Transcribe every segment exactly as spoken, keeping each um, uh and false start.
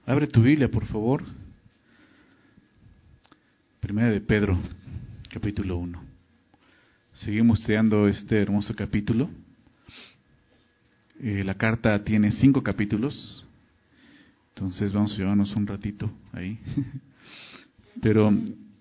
Abre tu Biblia, por favor. Primera de Pedro, capítulo uno. Seguimos estudiando este hermoso capítulo. Eh, la carta tiene cinco capítulos, entonces vamos a llevarnos un ratito ahí. Pero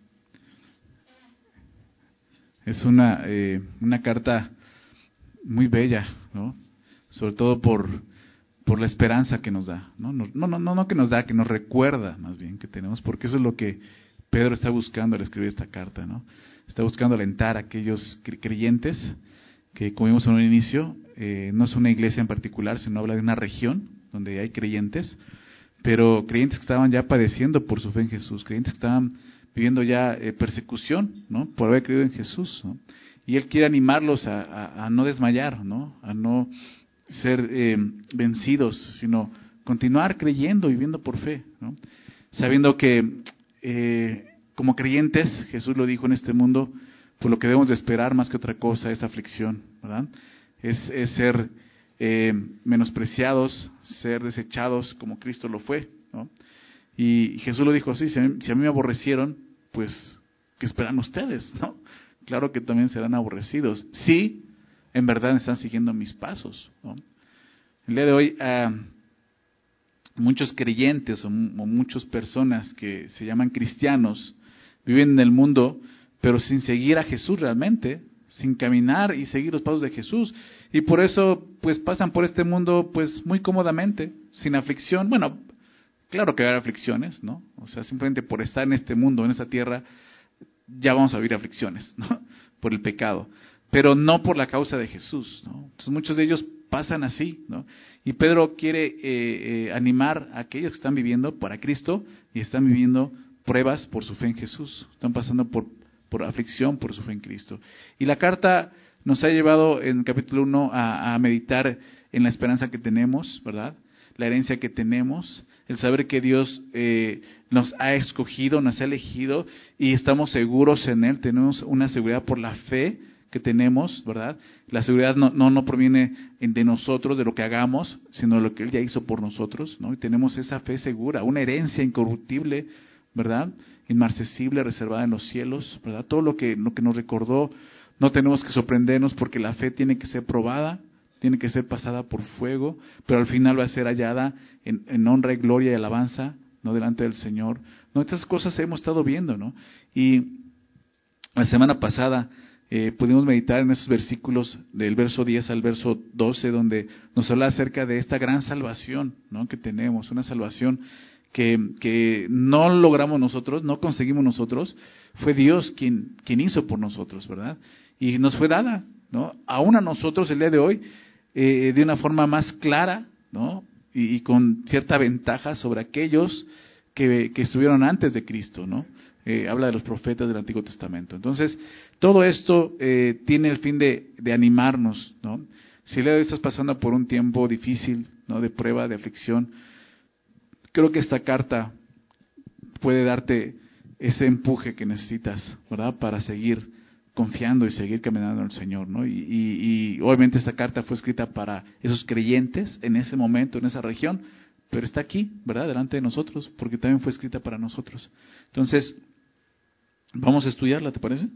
es una, eh, una carta muy bella, ¿no? Sobre todo por, por la esperanza que nos da, ¿no? No, no, no, no que nos da, que nos recuerda más bien que tenemos, porque eso es lo que Pedro está buscando al escribir esta carta, ¿no? Está buscando alentar a aquellos creyentes que, como vimos en un inicio, eh, no es una iglesia en particular, sino habla de una región donde hay creyentes, pero creyentes que estaban ya padeciendo por su fe en Jesús, creyentes que estaban viviendo ya eh, persecución, ¿no? Por haber creído en Jesús, ¿no? Y él quiere animarlos a, a, a no desmayar, ¿no? A no ser eh, vencidos, sino continuar creyendo y viviendo por fe, ¿no? Sabiendo que eh, como creyentes, Jesús lo dijo en este mundo, pues lo que debemos de esperar más que otra cosa es aflicción, ¿verdad? Es, es ser eh, menospreciados, ser desechados como Cristo lo fue, ¿no? Y Jesús lo dijo así: si a mí, si a mí me aborrecieron, pues ¿qué esperan ustedes, no? Claro que también serán aborrecidos, sí, en verdad están siguiendo mis pasos, ¿no? El día de hoy uh, muchos creyentes o, o muchas personas que se llaman cristianos viven en el mundo, pero sin seguir a Jesús realmente, sin caminar y seguir los pasos de Jesús, y por eso pues pasan por este mundo pues muy cómodamente, sin aflicción. Bueno, claro que va a haber aflicciones, ¿no? O sea, simplemente por estar en este mundo, en esta tierra, ya vamos a vivir aflicciones, ¿no? Por el pecado, pero no por la causa de Jesús, ¿no? Entonces muchos de ellos pasan así, ¿no? Y Pedro quiere eh, eh, animar a aquellos que están viviendo para Cristo y están viviendo pruebas por su fe en Jesús, están pasando por, por aflicción por su fe en Cristo. Y la carta nos ha llevado en el capítulo uno a, a meditar en la esperanza que tenemos, ¿verdad? La herencia que tenemos, el saber que Dios eh, nos ha escogido, nos ha elegido y estamos seguros en Él, tenemos una seguridad por la fe que tenemos, ¿verdad? La seguridad no, no, no proviene de nosotros, de lo que hagamos, sino de lo que Él ya hizo por nosotros, ¿no? Y tenemos esa fe segura, una herencia incorruptible, ¿verdad? Inmarcesible, reservada en los cielos, ¿verdad? Todo lo que, lo que nos recordó, no tenemos que sorprendernos porque la fe tiene que ser probada, tiene que ser pasada por fuego, pero al final va a ser hallada en, en honra y gloria y alabanza, no delante del Señor. No, estas cosas hemos estado viendo, ¿no? Y la semana pasada eh, pudimos meditar en esos versículos del verso diez al verso doce, donde nos habla acerca de esta gran salvación, ¿no? Que tenemos, una salvación que, que no logramos nosotros, no conseguimos nosotros, fue Dios quien, quien hizo por nosotros, ¿verdad? Y nos fue dada, ¿no? Aún a nosotros el día de hoy, eh, de una forma más clara, ¿no? Y, y con cierta ventaja sobre aquellos que, que estuvieron antes de Cristo, ¿no? Eh, habla de los profetas del Antiguo Testamento. Entonces, todo esto eh, tiene el fin de, de animarnos, ¿no? Si el día de hoy estás pasando por un tiempo difícil, ¿no? De prueba, de aflicción, creo que esta carta puede darte ese empuje que necesitas, ¿verdad? Para seguir confiando y seguir caminando en el Señor, ¿no? Y, y, y obviamente esta carta fue escrita para esos creyentes en ese momento, en esa región, pero está aquí, ¿verdad? Delante de nosotros, porque también fue escrita para nosotros. Entonces, vamos a estudiarla, ¿te parece?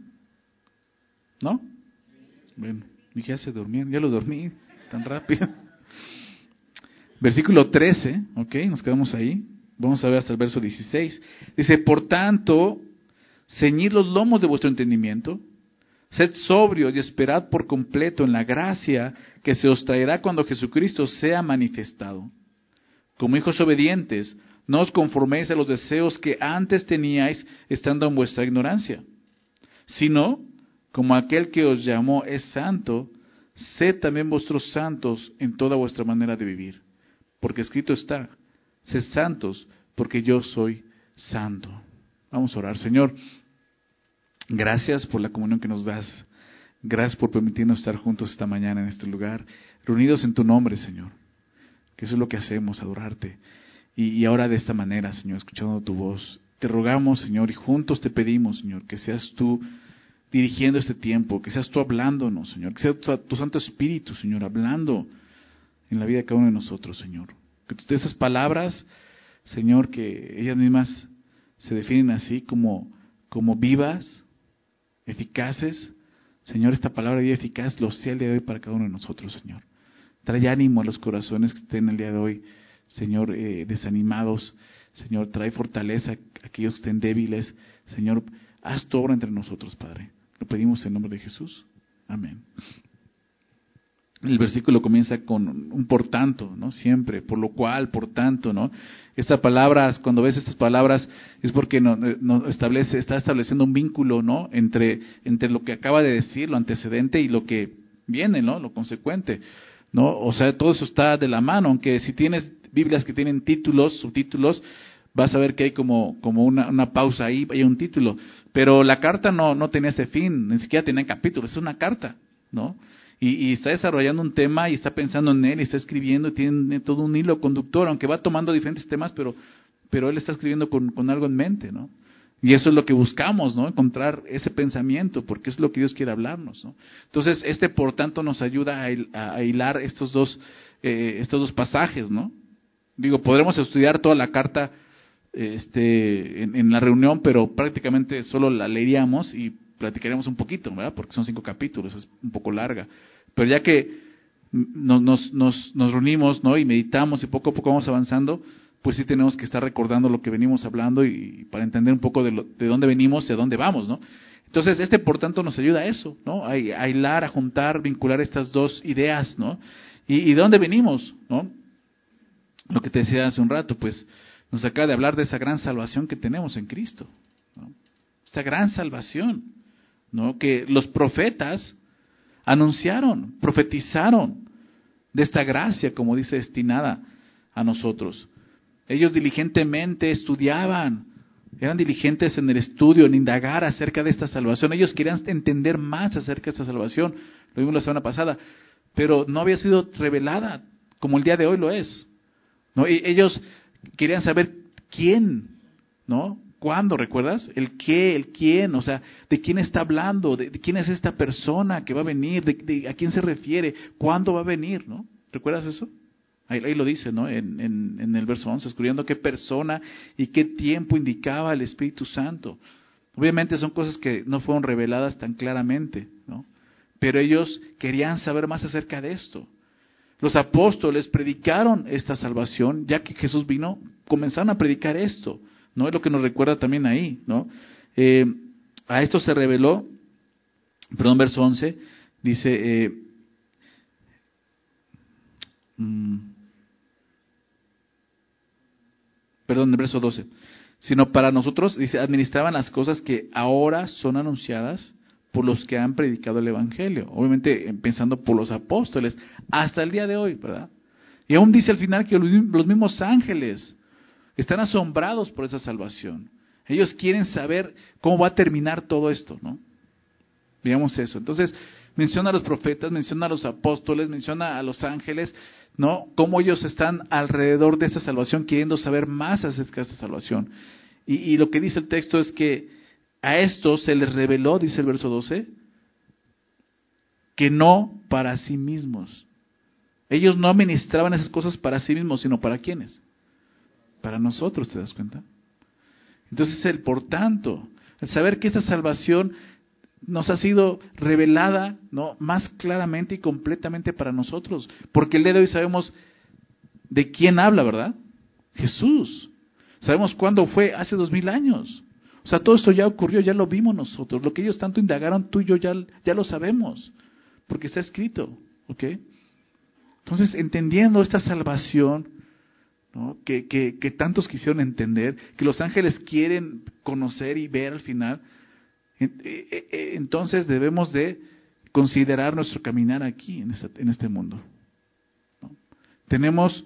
¿No? Bueno, ya se durmieron, ya lo dormí tan rápido. Versículo trece, ok, nos quedamos ahí. Vamos a ver hasta el verso dieciséis. Dice: por tanto, ceñid los lomos de vuestro entendimiento, sed sobrios y esperad por completo en la gracia que se os traerá cuando Jesucristo sea manifestado. Como hijos obedientes, no os conforméis a los deseos que antes teníais estando en vuestra ignorancia, sino, como aquel que os llamó es santo, sed también vosotros santos en toda vuestra manera de vivir. Porque escrito está: sed santos, porque yo soy santo. Vamos a orar. Señor, gracias por la comunión que nos das. Gracias por permitirnos estar juntos esta mañana en este lugar, reunidos en tu nombre, Señor. Que eso es lo que hacemos, adorarte. Y, y ahora de esta manera, Señor, escuchando tu voz, te rogamos, Señor, y juntos te pedimos, Señor, que seas tú dirigiendo este tiempo, que seas tú hablándonos, Señor, que sea tu, tu Santo Espíritu, Señor, hablando en la vida de cada uno de nosotros, Señor. Que esas palabras Señor, que ellas mismas se definen así como, como vivas, eficaces. Señor, esta palabra de vida eficaz lo sea el día de hoy para cada uno de nosotros, Señor. Trae ánimo a los corazones que estén el día de hoy, Señor, eh, desanimados. Señor, trae fortaleza a aquellos que estén débiles. Señor, haz tu obra entre nosotros, Padre. Lo pedimos en nombre de Jesús. Amén. El versículo comienza con un por tanto, ¿no? Siempre, por lo cual, por tanto, ¿no? Estas palabras, cuando ves estas palabras, es porque no, no establece, está estableciendo un vínculo, ¿no? Entre, entre lo que acaba de decir, lo antecedente, y lo que viene, ¿no? Lo consecuente, ¿no? O sea, todo eso está de la mano, aunque si tienes Biblias que tienen títulos, subtítulos, vas a ver que hay como, como una, una pausa ahí, hay un título. Pero la carta no, no tenía ese fin, ni siquiera tenía capítulos, es una carta, ¿no? Y, y está desarrollando un tema y está pensando en él y está escribiendo y tiene todo un hilo conductor, aunque va tomando diferentes temas, pero, pero él está escribiendo con, con algo en mente, ¿no? Y eso es lo que buscamos, ¿no? Encontrar ese pensamiento, porque es lo que Dios quiere hablarnos, ¿no? Entonces, este por tanto nos ayuda a, a hilar estos dos, eh, estos dos pasajes, ¿no? Digo, podremos estudiar toda la carta este, en, en la reunión, pero prácticamente solo la leeríamos y platicaremos un poquito, ¿verdad? Porque son cinco capítulos, es un poco larga. Pero ya que nos, nos, nos, nos reunimos, ¿no? Y meditamos y poco a poco vamos avanzando, pues sí tenemos que estar recordando lo que venimos hablando y, y para entender un poco de, lo, de dónde venimos y a dónde vamos, ¿no? Entonces, este por tanto nos ayuda a eso, ¿no? A, a hilar, a juntar, vincular estas dos ideas, ¿no? ¿Y, y de dónde venimos, no? Lo que te decía hace un rato, pues nos acaba de hablar de esa gran salvación que tenemos en Cristo, ¿no? Esta gran salvación, ¿no? Que los profetas anunciaron, profetizaron de esta gracia, como dice, destinada a nosotros. Ellos diligentemente estudiaban, eran diligentes en el estudio, en indagar acerca de esta salvación. Ellos querían entender más acerca de esta salvación, lo vimos la semana pasada, pero no había sido revelada como el día de hoy lo es, ¿no? Y ellos querían saber quién, ¿no? ¿Cuándo? ¿Recuerdas? El qué, el quién, o sea, ¿de quién está hablando? ¿De, de quién es esta persona que va a venir? ¿De, de a quién se refiere? ¿Cuándo va a venir? ¿No? ¿Recuerdas eso? Ahí, ahí lo dice, ¿no? En, en, en el verso once, descubriendo qué persona y qué tiempo indicaba el Espíritu Santo. Obviamente son cosas que no fueron reveladas tan claramente, ¿no? Pero ellos querían saber más acerca de esto. Los apóstoles predicaron esta salvación, ya que Jesús vino, comenzaron a predicar esto, ¿no? Es lo que nos recuerda también ahí, ¿no? Eh, a esto se reveló, perdón, verso once, dice, eh, mmm, perdón, el verso doce, sino para nosotros, dice, administraban las cosas que ahora son anunciadas por los que han predicado el Evangelio, obviamente empezando por los apóstoles, hasta el día de hoy, ¿verdad? Y aún dice al final que los mismos ángeles están asombrados por esa salvación. Ellos quieren saber cómo va a terminar todo esto, ¿no? Digamos eso. Entonces, menciona a los profetas, menciona a los apóstoles, menciona a los ángeles, ¿no? Cómo ellos están alrededor de esa salvación, queriendo saber más acerca de esa salvación. Y, y lo que dice el texto es que a estos se les reveló, dice el verso doce, que no para sí mismos. Ellos no administraban esas cosas para sí mismos, sino para quiénes. Para nosotros, ¿te das cuenta? Entonces, el por tanto, el saber que esta salvación nos ha sido revelada, ¿no? Más claramente y completamente para nosotros. Porque el día de hoy sabemos de quién habla, ¿verdad? Jesús. Sabemos cuándo fue, hace dos mil años. O sea, todo esto ya ocurrió, ya lo vimos nosotros. Lo que ellos tanto indagaron, tú y yo ya, ya lo sabemos. Porque está escrito, ¿ok? Entonces, entendiendo esta salvación, ¿no? Que, que, que tantos quisieron entender, que los ángeles quieren conocer y ver al final, entonces debemos de considerar nuestro caminar aquí en este, en este mundo, ¿no? Tenemos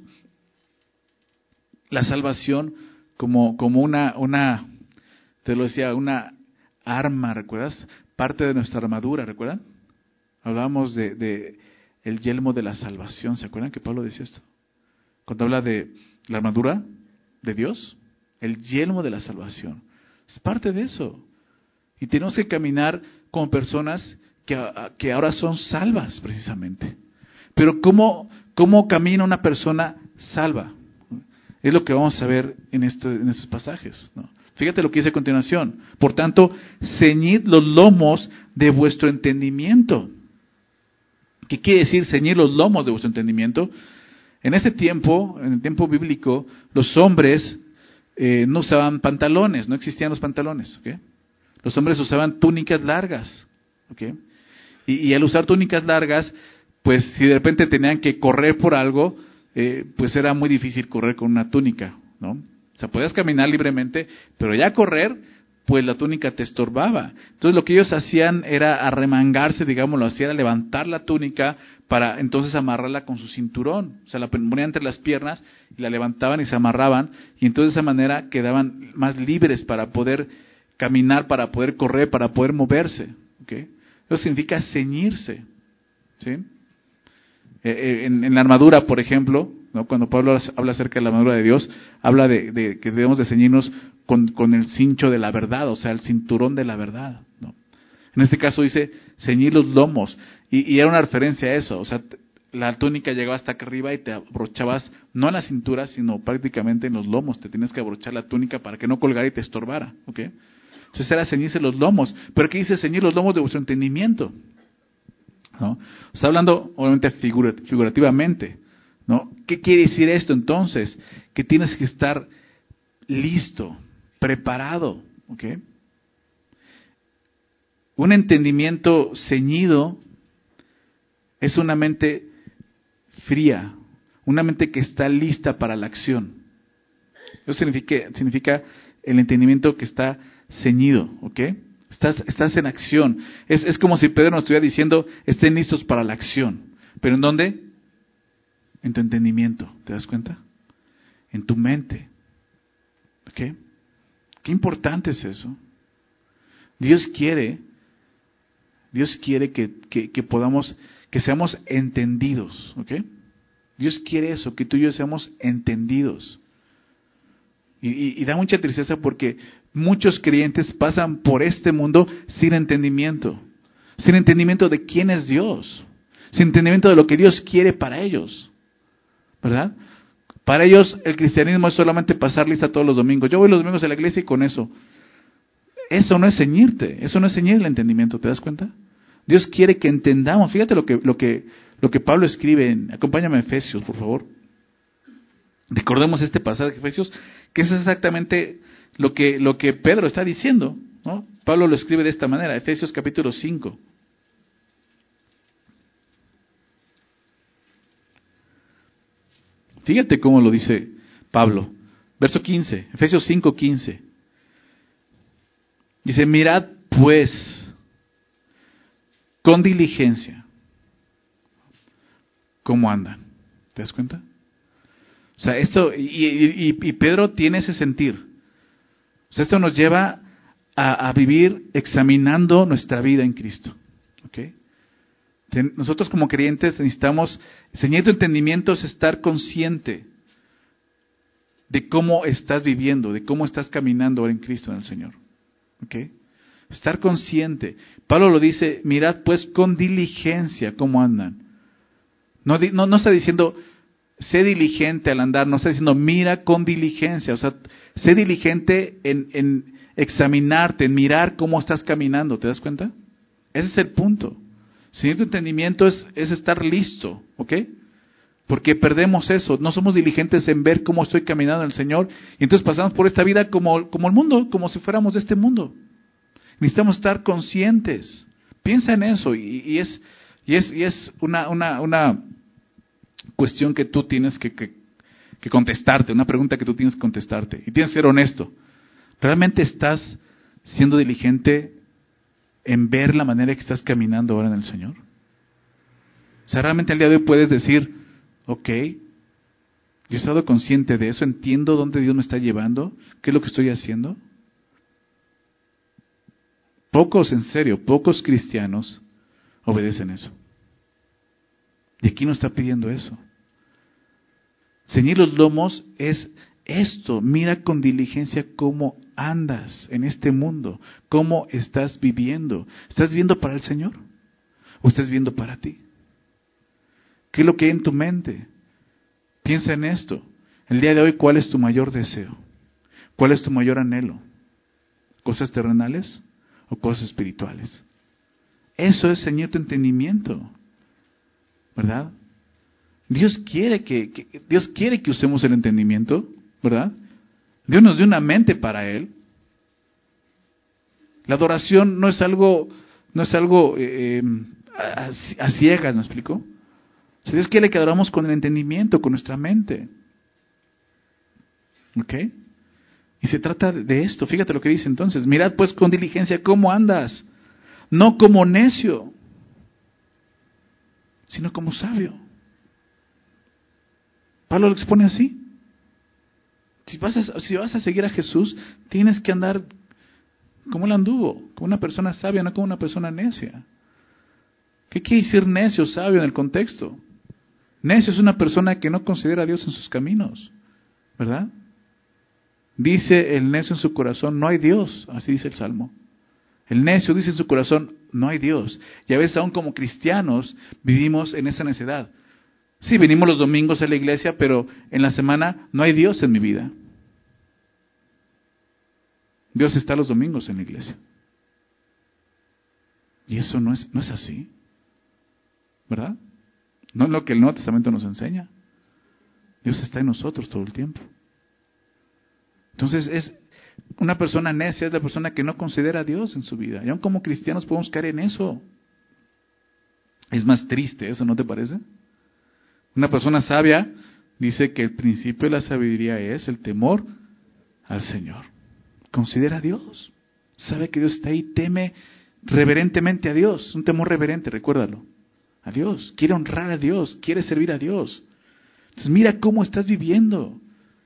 la salvación como, como una, una, te lo decía, una arma, ¿recuerdas? Parte de nuestra armadura, ¿recuerdan? Hablábamos de, de el yelmo de la salvación, ¿se acuerdan que Pablo decía esto? Cuando habla de la armadura de Dios, el yelmo de la salvación, es parte de eso. Y tenemos que caminar como personas que, que ahora son salvas precisamente. Pero ¿cómo, cómo camina una persona salva? Es lo que vamos a ver en, este, en estos pasajes, ¿no? Fíjate lo que dice a continuación. Por tanto, ceñid los lomos de vuestro entendimiento. ¿Qué quiere decir ceñir los lomos de vuestro entendimiento? En ese tiempo, en el tiempo bíblico, los hombres eh, no usaban pantalones, no existían los pantalones, ¿okay? Los hombres usaban túnicas largas, ¿okay? Y, y al usar túnicas largas, pues si de repente tenían que correr por algo, eh, pues era muy difícil correr con una túnica, ¿no? O sea, podías caminar libremente, pero ya correr, pues la túnica te estorbaba. Entonces lo que ellos hacían era arremangarse, digámoslo así, era levantar la túnica para entonces amarrarla con su cinturón. O sea, la ponían entre las piernas y la levantaban y se amarraban, y entonces de esa manera quedaban más libres para poder caminar, para poder correr, para poder moverse, ¿okay? Eso significa ceñirse, ¿sí? Eh, en, en la armadura, por ejemplo, ¿no? Cuando Pablo habla acerca de la armadura de Dios, habla de, de que debemos de ceñirnos con, con el cincho de la verdad, o sea, el cinturón de la verdad, ¿no? En este caso dice ceñir los lomos, y, y era una referencia a eso, o sea, la túnica llegaba hasta acá arriba y te abrochabas, no en la cintura, sino prácticamente en los lomos, te tienes que abrochar la túnica para que no colgara y te estorbara, ¿ok? Entonces era ceñirse los lomos, pero ¿qué dice ceñir los lomos de vuestro entendimiento? ¿No? Está hablando obviamente figurativamente, ¿no? ¿Qué quiere decir esto entonces? Que tienes que estar listo, preparado, ¿ok? Un entendimiento ceñido es una mente fría, una mente que está lista para la acción. Eso significa, significa el entendimiento que está ceñido, ¿ok? Estás, estás en acción. Es, es como si Pedro nos estuviera diciendo, estén listos para la acción. ¿Pero en dónde? En tu entendimiento, ¿te das cuenta? En tu mente. ¿Ok? Qué importante es eso. Dios quiere, Dios quiere que, que, que podamos, que seamos entendidos, ¿ok? Dios quiere eso, que tú y yo seamos entendidos. Y, y, y da mucha tristeza porque muchos creyentes pasan por este mundo sin entendimiento, sin entendimiento de quién es Dios, sin entendimiento de lo que Dios quiere para ellos, ¿verdad? Para ellos el cristianismo es solamente pasar lista todos los domingos. Yo voy los domingos a la iglesia y con eso. Eso no es ceñirte, eso no es ceñir el entendimiento, ¿te das cuenta? Dios quiere que entendamos. Fíjate lo que, lo que, lo que Pablo escribe en, acompáñame a Efesios, por favor. Recordemos este pasaje de Efesios, que es exactamente lo que, lo que Pedro está diciendo, ¿no? Pablo lo escribe de esta manera, Efesios capítulo cinco. Fíjate cómo lo dice Pablo. Verso quince, Efesios cinco, quince. Dice, mirad pues con diligencia cómo andan. ¿Te das cuenta? O sea, esto, y, y, y Pedro tiene ese sentir. O sea, esto nos lleva a, a vivir examinando nuestra vida en Cristo. ¿Okay? Nosotros como creyentes necesitamos, ceñir tu entendimiento es estar consciente de cómo estás viviendo, de cómo estás caminando ahora en Cristo, en el Señor. ¿Okay? Estar consciente. Pablo lo dice, mirad pues con diligencia cómo andan. No, no, no está diciendo, sé diligente al andar, no está diciendo, mira con diligencia. O sea, sé diligente en, en examinarte, en mirar cómo estás caminando. ¿Te das cuenta? Ese es el punto. Ceñir tu entendimiento es, es estar listo, ¿ok? Porque perdemos eso, no somos diligentes en ver cómo estoy caminando en el Señor, y entonces pasamos por esta vida como, como el mundo, como si fuéramos de este mundo. Necesitamos estar conscientes. Piensa en eso, y, y es, y es, y es una, una, una cuestión que tú tienes que, que, que contestarte, una pregunta que tú tienes que contestarte, y tienes que ser honesto. ¿Realmente estás siendo diligente en ver la manera que estás caminando ahora en el Señor? O sea, realmente al día de hoy puedes decir, ok, yo he estado consciente de eso, entiendo dónde Dios me está llevando, qué es lo que estoy haciendo. Pocos, en serio, pocos cristianos obedecen eso. Y aquí nos está pidiendo eso. Ceñir los lomos es esto, mira con diligencia cómo andas en este mundo, cómo estás viviendo. ¿Estás viviendo para el Señor? ¿O estás viviendo para ti? ¿Qué es lo que hay en tu mente? Piensa en esto. El día de hoy, ¿cuál es tu mayor deseo? ¿Cuál es tu mayor anhelo? ¿Cosas terrenales o cosas espirituales? Eso es ceñir tu entendimiento, ¿verdad? Dios quiere que, que Dios quiere que usemos el entendimiento, ¿verdad? Dios nos dio una mente para Él. La adoración no es algo, no es algo eh, a, a ciegas, ¿me explico? O sea, Dios quiere que adoramos con el entendimiento, con nuestra mente. ¿Ok? Y se trata de esto. Fíjate lo que dice entonces. Mirad pues con diligencia cómo andas, no como necio, sino como sabio. Pablo lo expone así. Si vas a, si vas a seguir a Jesús, tienes que andar como él anduvo, como una persona sabia, no como una persona necia. ¿Qué quiere decir necio, sabio en el contexto? Necio es una persona que no considera a Dios en sus caminos, ¿verdad? Dice el necio en su corazón, no hay Dios, así dice el Salmo. El necio dice en su corazón, no hay Dios. Y a veces aún como cristianos vivimos en esa necedad. Sí, venimos los domingos a la iglesia, pero en la semana no hay Dios en mi vida. Dios está los domingos en la iglesia. Y eso no es, no es así, ¿verdad? No es lo que el Nuevo Testamento nos enseña. Dios está en nosotros todo el tiempo. Entonces es una persona necia, es la persona que no considera a Dios en su vida. Y aún como cristianos podemos caer en eso. Es más triste eso, ¿no te parece? Una persona sabia dice que el principio de la sabiduría es el temor al Señor. Considera a Dios. Sabe que Dios está ahí, teme reverentemente a Dios. Un temor reverente, recuérdalo. A Dios. Quiere honrar a Dios, quiere servir a Dios. Entonces mira cómo estás viviendo.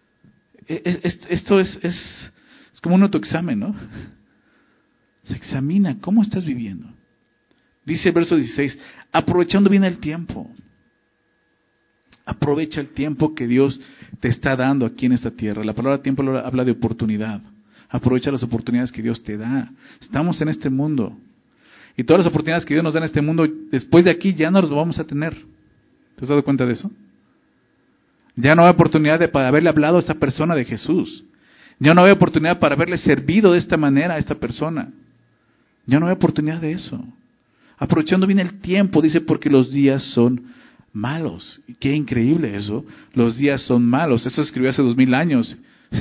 Esto es, es, es como un autoexamen, ¿no? Se examina cómo estás viviendo. Dice el verso dieciséis, aprovechando bien el tiempo. Aprovecha el tiempo que Dios te está dando aquí en esta tierra. La palabra tiempo habla de oportunidad. Aprovecha las oportunidades que Dios te da. Estamos en este mundo. Y todas las oportunidades que Dios nos da en este mundo, después de aquí ya no las vamos a tener. ¿Te has dado cuenta de eso? Ya no hay oportunidad de, para haberle hablado a esta persona de Jesús. Ya no hay oportunidad para haberle servido de esta manera a esta persona. Ya no hay oportunidad de eso. Aprovechando bien el tiempo, dice, porque los días son malos. Y qué increíble eso. Los días son malos. Eso escribió hace dos mil años.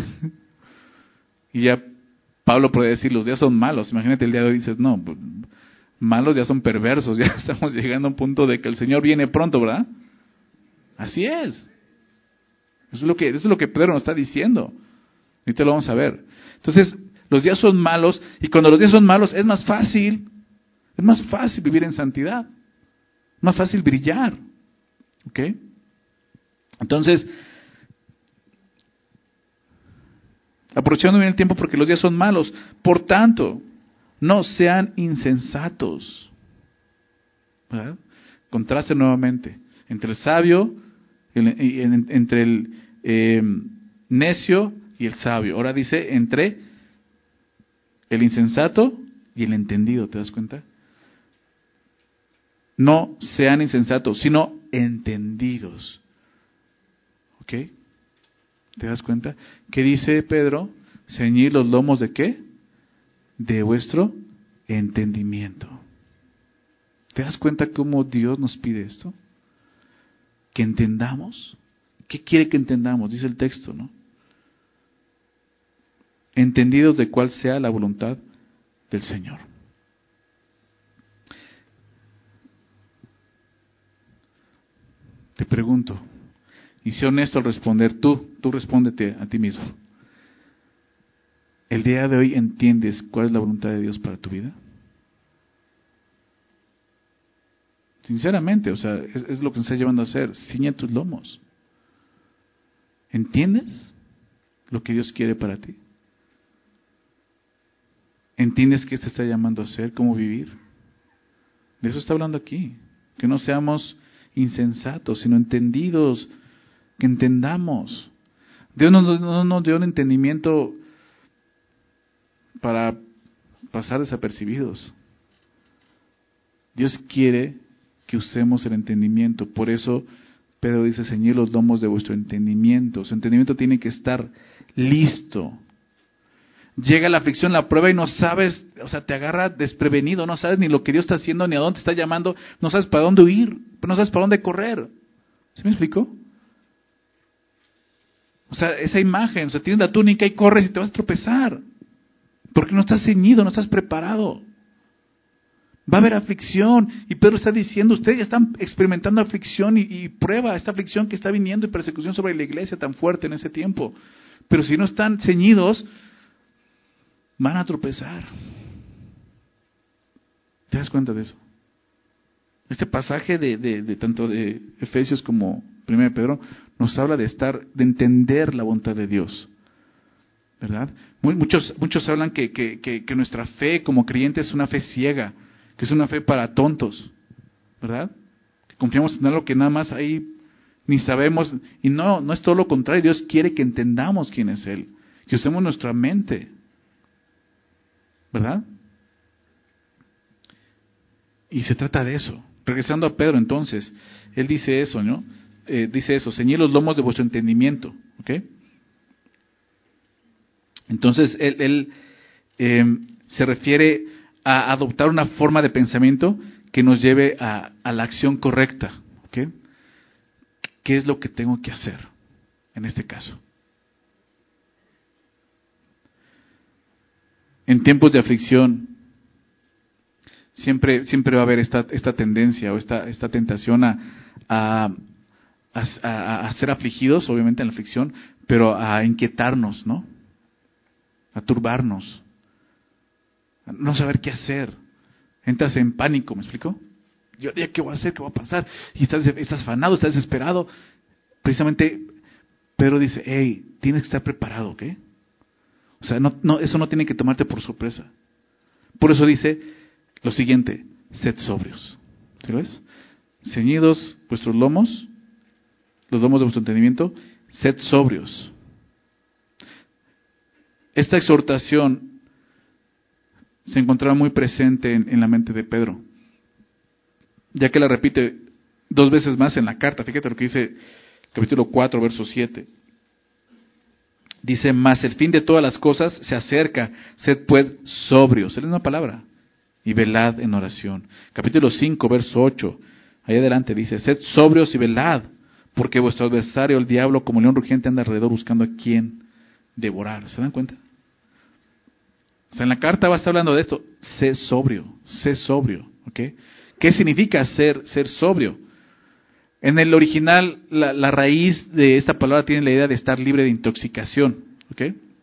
Y ya Pablo puede decir, los días son malos. Imagínate el día de hoy dices, no, malos ya son perversos. Ya estamos llegando a un punto de que el Señor viene pronto, ¿verdad? Así es. Eso es lo que, eso es lo que Pedro nos está diciendo. Ahorita lo vamos a ver. Entonces, los días son malos, y cuando los días son malos es más fácil, es más fácil vivir en santidad. Es más fácil brillar. ¿Ok? Entonces, aprovechando bien el tiempo porque los días son malos. Por tanto, no sean insensatos. ¿Verdad? Contraste nuevamente entre el sabio, el, el, entre el eh, necio y el sabio. Ahora dice entre el insensato y el entendido. ¿Te das cuenta? No sean insensatos, sino entendidos. ¿Ok? ¿Te das cuenta? ¿Qué dice Pedro? Ceñid los lomos de ¿qué? De vuestro entendimiento. ¿Te das cuenta cómo Dios nos pide esto? Que entendamos. ¿Qué quiere que entendamos? Dice el texto, ¿no? Entendidos de cuál sea la voluntad del Señor. Te pregunto, y sé honesto al responder, tú, tú respóndete a ti mismo. ¿El día de hoy entiendes cuál es la voluntad de Dios para tu vida? Sinceramente, o sea, es, es lo que nos está llevando a hacer. Ciñe tus lomos. ¿Entiendes lo que Dios quiere para ti? ¿Entiendes qué te está llamando a hacer? ¿Cómo vivir? De eso está hablando aquí. Que no seamos insensatos, sino entendidos. Que entendamos. Dios no, no, no nos dio un entendimiento para pasar desapercibidos. Dios quiere que usemos el entendimiento. Por eso Pedro dice, ceñid los lomos de vuestro entendimiento. Su entendimiento tiene que estar listo. Llega la aflicción, la prueba y no sabes, o sea, te agarra desprevenido, no sabes ni lo que Dios está haciendo, ni a dónde te está llamando, no sabes para dónde huir, no sabes para dónde correr. ¿Sí me explico? O sea, esa imagen, o sea, tienes la túnica y corres y te vas a tropezar. Porque no estás ceñido, no estás preparado. Va a haber aflicción. Y Pedro está diciendo, ustedes ya están experimentando aflicción y, y prueba, esta aflicción que está viniendo y persecución sobre la iglesia tan fuerte en ese tiempo. Pero si no están ceñidos, van a tropezar. ¿Te das cuenta de eso? Este pasaje de, de, de tanto de Efesios como primero de Pedro nos habla de estar, de entender la voluntad de Dios, ¿verdad? Muy, muchos, muchos hablan que, que, que, que nuestra fe como creyentes es una fe ciega, que es una fe para tontos, ¿verdad? Que confiamos en algo que nada más ahí ni sabemos, y no, no es todo lo contrario. Dios quiere que entendamos quién es Él, que usemos nuestra mente, ¿verdad? Y se trata de eso. Regresando a Pedro entonces, él dice eso, ¿no? Eh, dice eso, ceñid los lomos de vuestro entendimiento, ¿ok? Entonces, él, él eh, se refiere a adoptar una forma de pensamiento que nos lleve a, a la acción correcta, ¿ok? ¿Qué es lo que tengo que hacer en este caso? En tiempos de aflicción, siempre, siempre va a haber esta, esta tendencia o esta, esta tentación a, a, a, a ser afligidos, obviamente en la aflicción, pero a inquietarnos, ¿no? A turbarnos, a no saber qué hacer. Entras en pánico, ¿me explico? Yo, ¿qué voy a hacer? ¿Qué va a pasar? Y estás, estás afanado, estás desesperado. Precisamente, Pedro dice, hey, tienes que estar preparado, ¿ok? O sea, no, no, eso no tiene que tomarte por sorpresa. Por eso dice lo siguiente, sed sobrios. ¿Sí lo ves? Ceñidos vuestros lomos, los lomos de vuestro entendimiento, sed sobrios. Esta exhortación se encontraba muy presente en, en la mente de Pedro, ya que la repite dos veces más en la carta. Fíjate lo que dice capítulo cuatro, verso siete. Dice, mas el fin de todas las cosas se acerca, sed pues sobrios. Es la misma palabra. Y velad en oración. Capítulo cinco, verso ocho. Ahí adelante dice, sed sobrios y velad, porque vuestro adversario, el diablo, como león rugiente, anda alrededor buscando a quien devorar. ¿Se dan cuenta? O sea, en la carta va a estar hablando de esto. Sé sobrio, sé sobrio. ¿Ok? ¿Qué significa ser, ser sobrio? En el original, la, la raíz de esta palabra tiene la idea de estar libre de intoxicación. ¿Ok?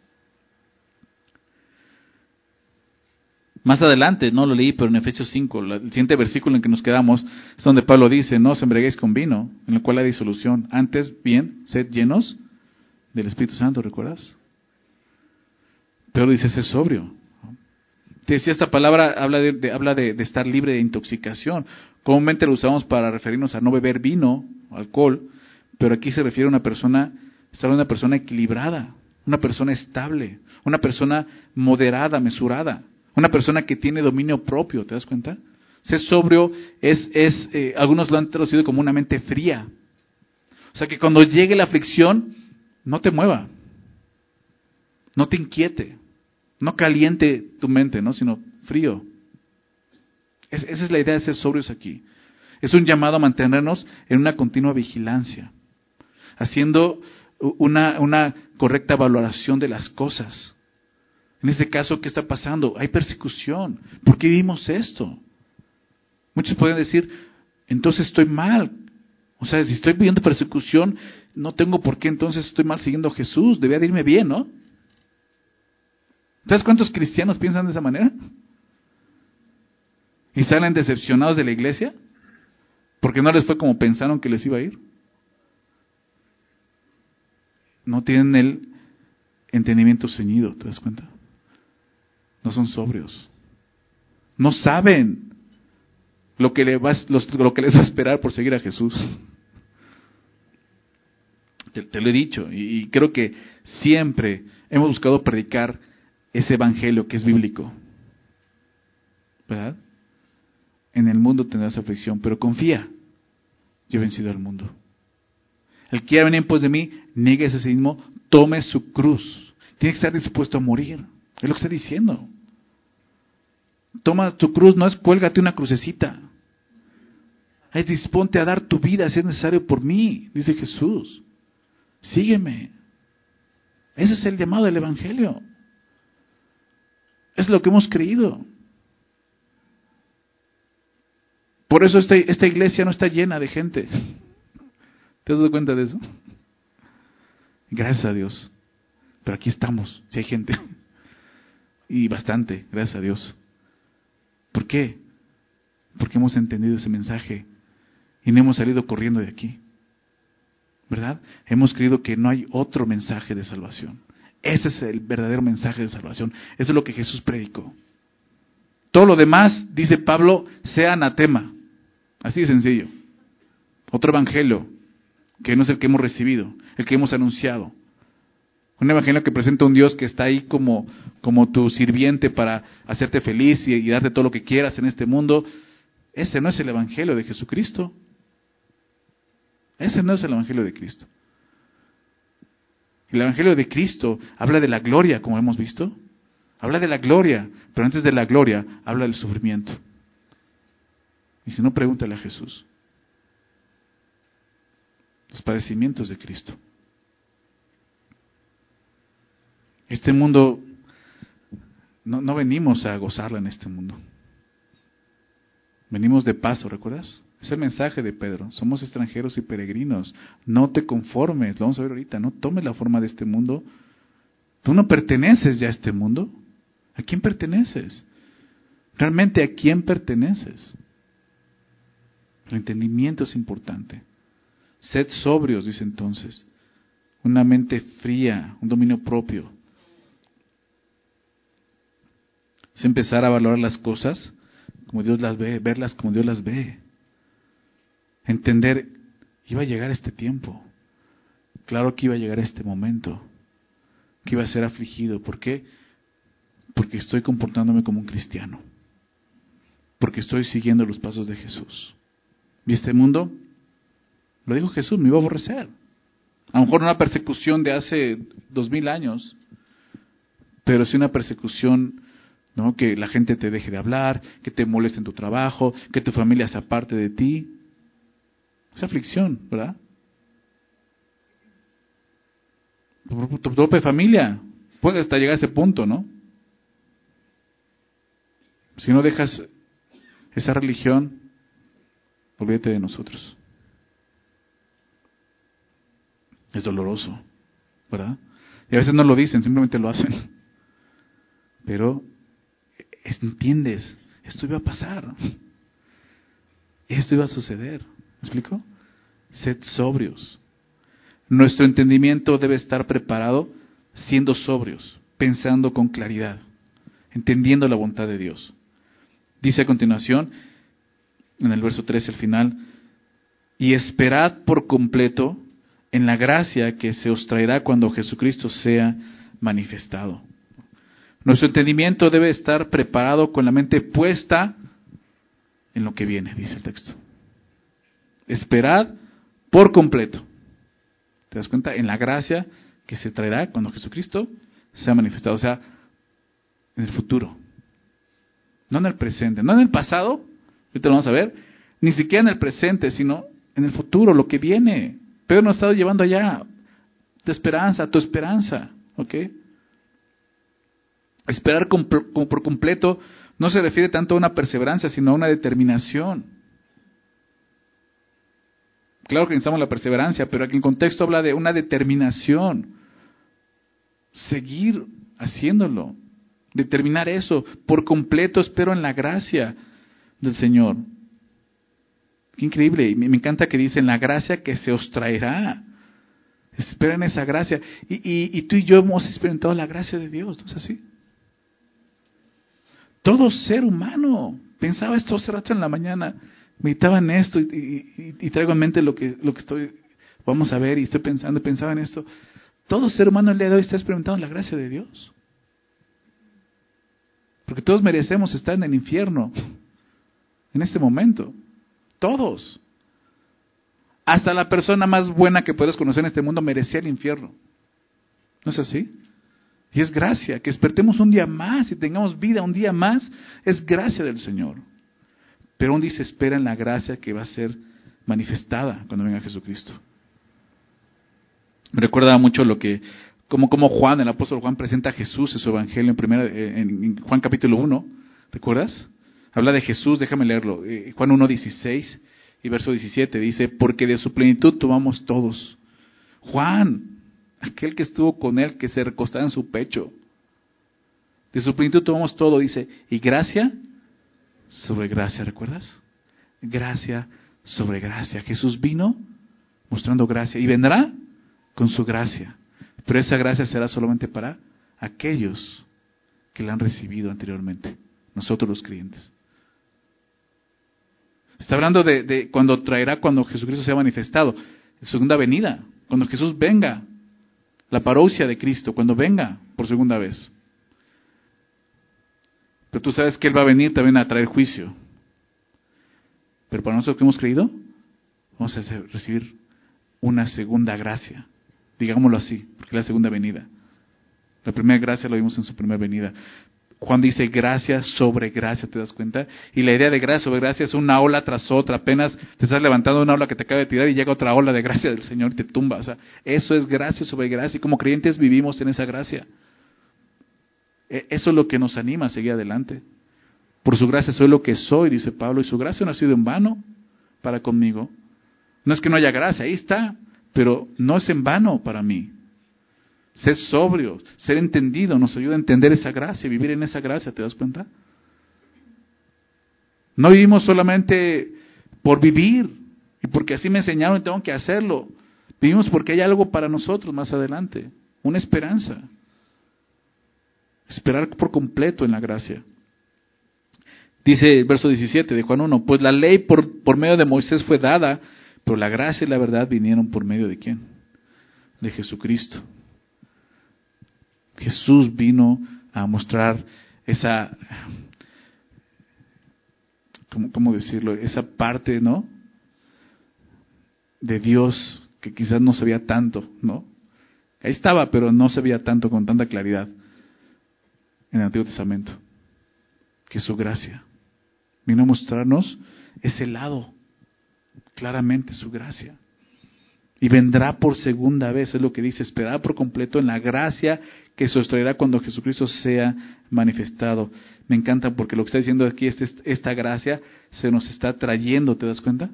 Más adelante, no lo leí, pero en Efesios cinco, el siguiente versículo en que nos quedamos, es donde Pablo dice, no os embriaguéis con vino, en el cual hay disolución. Antes, bien, sed llenos del Espíritu Santo, ¿recuerdas? Pero dice, sé sobrio. Te decía, esta palabra habla de, de, habla de, de estar libre de intoxicación. Comúnmente lo usamos para referirnos a no beber vino, alcohol, pero aquí se refiere a una persona, está hablando de una persona equilibrada, una persona estable, una persona moderada, mesurada, una persona que tiene dominio propio, ¿te das cuenta? Ser sobrio es, es eh, algunos lo han traducido como una mente fría. O sea que cuando llegue la aflicción, no te mueva, no te inquiete, no caliente tu mente, ¿no? Sino frío. Es, esa es la idea de ser sobrios aquí. Es un llamado a mantenernos en una continua vigilancia, haciendo una, una correcta valoración de las cosas. En este caso, ¿qué está pasando? Hay persecución. ¿Por qué vivimos esto? Muchos pueden decir, entonces estoy mal. O sea, si estoy viviendo persecución, no tengo por qué entonces estoy mal siguiendo a Jesús. Debía de irme bien, ¿no? ¿Sabes cuántos cristianos piensan de esa manera? Y salen decepcionados de la iglesia porque no les fue como pensaron que les iba a ir. No tienen el entendimiento ceñido, ¿te das cuenta? No son sobrios. No saben lo que, le va, los, lo que les va a esperar por seguir a Jesús. Te, te lo he dicho y, y creo que siempre hemos buscado predicar ese evangelio que es bíblico, ¿verdad? En el mundo tendrás aflicción, pero confía, yo he vencido al mundo. El que quiera venir en pos de mí, nieguese a sí mismo, tome su cruz. Tiene que estar dispuesto a morir. Es lo que está diciendo. Toma tu cruz, no es cuélgate una crucecita. Es disponte a dar tu vida si es necesario por mí, dice Jesús. Sígueme. Ese es el llamado del Evangelio. Es lo que hemos creído. Por eso esta, esta iglesia no está llena de gente. ¿Te has dado cuenta de eso? Gracias a Dios. Pero aquí estamos, si hay gente. Y bastante, gracias a Dios. ¿Por qué? Porque hemos entendido ese mensaje y no hemos salido corriendo de aquí. ¿Verdad? Hemos creído que no hay otro mensaje de salvación. Ese es el verdadero mensaje de salvación. Eso es lo que Jesús predicó. Todo lo demás, dice Pablo, sea anatema. Así de sencillo. Otro evangelio que no es el que hemos recibido, el que hemos anunciado. Un evangelio que presenta un Dios que está ahí como, como tu sirviente para hacerte feliz y, y darte todo lo que quieras en este mundo. Ese no es el evangelio de Jesucristo. Ese no es el evangelio de Cristo. El evangelio de Cristo habla de la gloria, como hemos visto. Habla de la gloria, pero antes de la gloria habla del sufrimiento. Y si no, pregúntale a Jesús. Los padecimientos de Cristo. Este mundo, no, no venimos a gozarla en este mundo. Venimos de paso, ¿recuerdas? Es el mensaje de Pedro. Somos extranjeros y peregrinos. No te conformes, lo vamos a ver ahorita. No tomes la forma de este mundo. Tú no perteneces ya a este mundo. ¿A quién perteneces? Realmente, ¿a quién perteneces? El entendimiento es importante. Sed sobrios, dice entonces. Una mente fría, un dominio propio. Es empezar a valorar las cosas como Dios las ve, verlas como Dios las ve. Entender, iba a llegar este tiempo. Claro que iba a llegar este momento. Que iba a ser afligido. ¿Por qué? Porque estoy comportándome como un cristiano. Porque estoy siguiendo los pasos de Jesús. Y este mundo, lo dijo Jesús, me iba a aborrecer. A lo mejor una persecución de hace dos mil años, pero sí una persecución, ¿no? Que la gente te deje de hablar, que te moleste en tu trabajo, que tu familia se aparte de ti. Es aflicción, ¿verdad? Tu, tu propia familia puede hasta llegar a ese punto, ¿no? Si no dejas esa religión, olvídate de nosotros. Es doloroso, ¿verdad? Y a veces no lo dicen, simplemente lo hacen. Pero entiendes, esto iba a pasar. Esto iba a suceder. ¿Me explico? Sed sobrios. Nuestro entendimiento debe estar preparado siendo sobrios, pensando con claridad, entendiendo la voluntad de Dios. Dice a continuación, en el verso trece al final, y esperad por completo en la gracia que se os traerá cuando Jesucristo sea manifestado. Nuestro entendimiento debe estar preparado con la mente puesta en lo que viene, dice el texto. Esperad por completo. ¿Te das cuenta? En la gracia que se traerá cuando Jesucristo sea manifestado. O sea, en el futuro. No en el presente. No en el pasado. Ahorita lo vamos a ver. Ni siquiera en el presente, sino en el futuro, lo que viene. Pedro nos ha estado llevando allá. Tu esperanza, tu esperanza. ¿Ok? Esperar como por completo no se refiere tanto a una perseverancia, sino a una determinación. Claro que necesitamos la perseverancia, pero aquí en contexto habla de una determinación. Seguir haciéndolo. Determinar eso. Por completo espero en la gracia del Señor. Qué increíble. Y me encanta que dice en la gracia que se os traerá. Esperen esa gracia. Y, y, y tú y yo hemos experimentado la gracia de Dios, ¿no es así? Todo ser humano. Pensaba esto hace rato en la mañana. Meditaba en esto y, y, y traigo en mente lo que, lo que estoy, vamos a ver, y estoy pensando, pensaba en esto. Todo ser humano el día de hoy está experimentando la gracia de Dios. Porque todos merecemos estar en el infierno en este momento. Todos. Hasta la persona más buena que puedes conocer en este mundo merecía el infierno. ¿No es así? Y es gracia, que despertemos un día más y tengamos vida un día más, es gracia del Señor. Pero aún dice, espera en la gracia que va a ser manifestada cuando venga Jesucristo. Me recuerda mucho lo que, como, como Juan, el apóstol Juan presenta a Jesús en su evangelio en, primera, en, en Juan capítulo uno, ¿recuerdas? Habla de Jesús, déjame leerlo, eh, Juan uno dieciséis y verso diecisiete, dice, porque de su plenitud tomamos todos. Juan, aquel que estuvo con él, que se recostaba en su pecho, de su plenitud tomamos todo, dice, y gracia sobre gracia, ¿recuerdas? Gracia sobre gracia. Jesús vino mostrando gracia y vendrá con su gracia, pero esa gracia será solamente para aquellos que la han recibido anteriormente, nosotros los creyentes. Está hablando de, de cuando traerá, cuando Jesucristo sea manifestado, en segunda venida, cuando Jesús venga, la parousia de Cristo, cuando venga por segunda vez. Pero tú sabes que Él va a venir también a traer juicio. Pero para nosotros que hemos creído, vamos a recibir una segunda gracia. Digámoslo así, porque es la segunda venida. La primera gracia lo vimos en su primera venida. Juan dice gracia sobre gracia, ¿te das cuenta? Y la idea de gracia sobre gracia es una ola tras otra. Apenas te estás levantando una ola que te acaba de tirar y llega otra ola de gracia del Señor y te tumba. O sea, eso es gracia sobre gracia. Y como creyentes vivimos en esa gracia. Eso es lo que nos anima a seguir adelante. Por su gracia soy lo que soy, dice Pablo, y su gracia no ha sido en vano para conmigo. No es que no haya gracia, ahí está, pero no es en vano para mí. Ser sobrio, ser entendido, nos ayuda a entender esa gracia, vivir en esa gracia, ¿te das cuenta? No vivimos solamente por vivir, y porque así me enseñaron y tengo que hacerlo. Vivimos porque hay algo para nosotros más adelante, una esperanza. Esperar por completo en la gracia. Dice el verso diecisiete de Juan uno, pues la ley por, por medio de Moisés fue dada, pero la gracia y la verdad vinieron por medio de ¿quién? De Jesucristo. Jesús vino a mostrar esa, ¿cómo, cómo decirlo? Esa parte, ¿no? De Dios que quizás no se veía tanto, ¿no? Ahí estaba, pero no se veía tanto con tanta claridad en el Antiguo Testamento. Que su gracia vino a mostrarnos ese lado, claramente su gracia. Y vendrá por segunda vez, es lo que dice, esperará por completo en la gracia que se os traerá cuando Jesucristo sea manifestado. Me encanta porque lo que está diciendo aquí, este, esta gracia se nos está trayendo, ¿te das cuenta?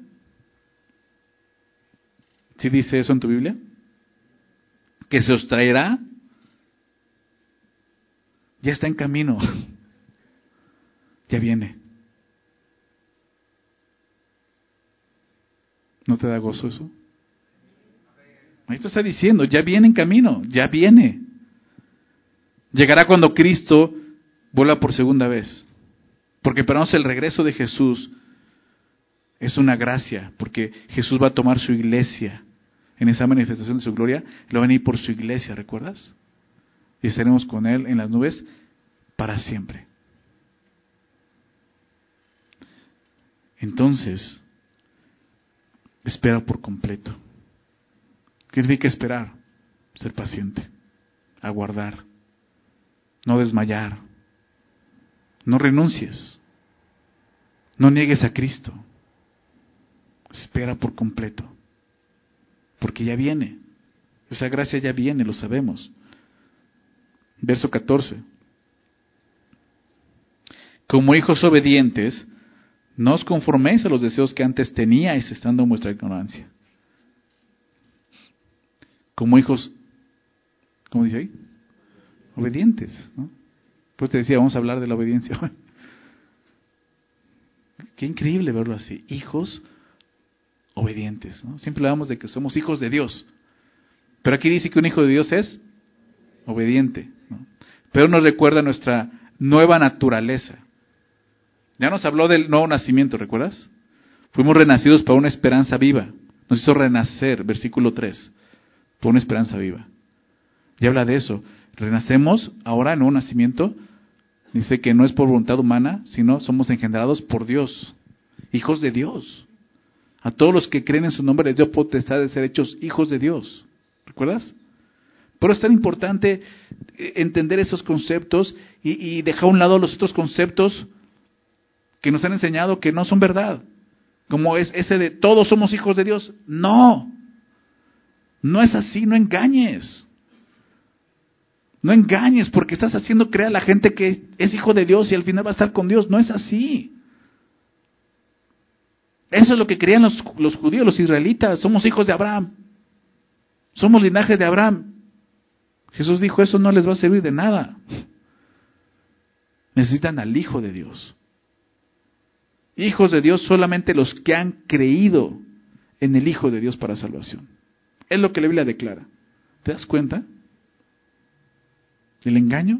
¿Sí dice eso en tu Biblia? Que se os traerá, ya está en camino, ya viene. ¿No te da gozo eso? Ahí te está diciendo, ya viene en camino, ya viene. Llegará cuando Cristo vuelva por segunda vez. Porque para nosotros el regreso de Jesús es una gracia, porque Jesús va a tomar su iglesia en esa manifestación de su gloria, lo va a venir por su iglesia, ¿recuerdas? Y estaremos con Él en las nubes para siempre. Entonces, espera por completo. ¿Qué significa esperar? Ser paciente, aguardar, no desmayar, no renuncies, no niegues a Cristo. Espera por completo, porque ya viene. Esa gracia ya viene, lo sabemos. Verso catorce. Como hijos obedientes, no os conforméis a los deseos que antes teníais estando en vuestra ignorancia. Como hijos, ¿cómo dice ahí? Obedientes, ¿no? Pues te decía, vamos a hablar de la obediencia. Qué increíble verlo así. Hijos obedientes, ¿no? Siempre hablamos de que somos hijos de Dios. Pero aquí dice que un hijo de Dios es obediente, ¿no? Pero nos recuerda nuestra nueva naturaleza. Ya nos habló del nuevo nacimiento, ¿recuerdas? Fuimos renacidos para una esperanza viva. Nos hizo renacer, versículo tres, por una esperanza viva. Y habla de eso. Renacemos ahora en nuevo nacimiento. Dice que no es por voluntad humana, sino somos engendrados por Dios. Hijos de Dios. A todos los que creen en su nombre les dio potestad de ser hechos hijos de Dios. ¿Recuerdas? Por eso es tan importante entender esos conceptos y, y dejar a un lado los otros conceptos que nos han enseñado que no son verdad. Como es ese de todos somos hijos de Dios. No. No es así, no engañes. No engañes porque estás haciendo creer a la gente que es hijo de Dios y al final va a estar con Dios. No es así. Eso es lo que creían los, los judíos, los israelitas. Somos hijos de Abraham. Somos linaje de Abraham. Jesús dijo, eso no les va a servir de nada. Necesitan al Hijo de Dios. Hijos de Dios solamente los que han creído en el Hijo de Dios para salvación. Es lo que la Biblia declara. ¿Te das cuenta? ¿El engaño?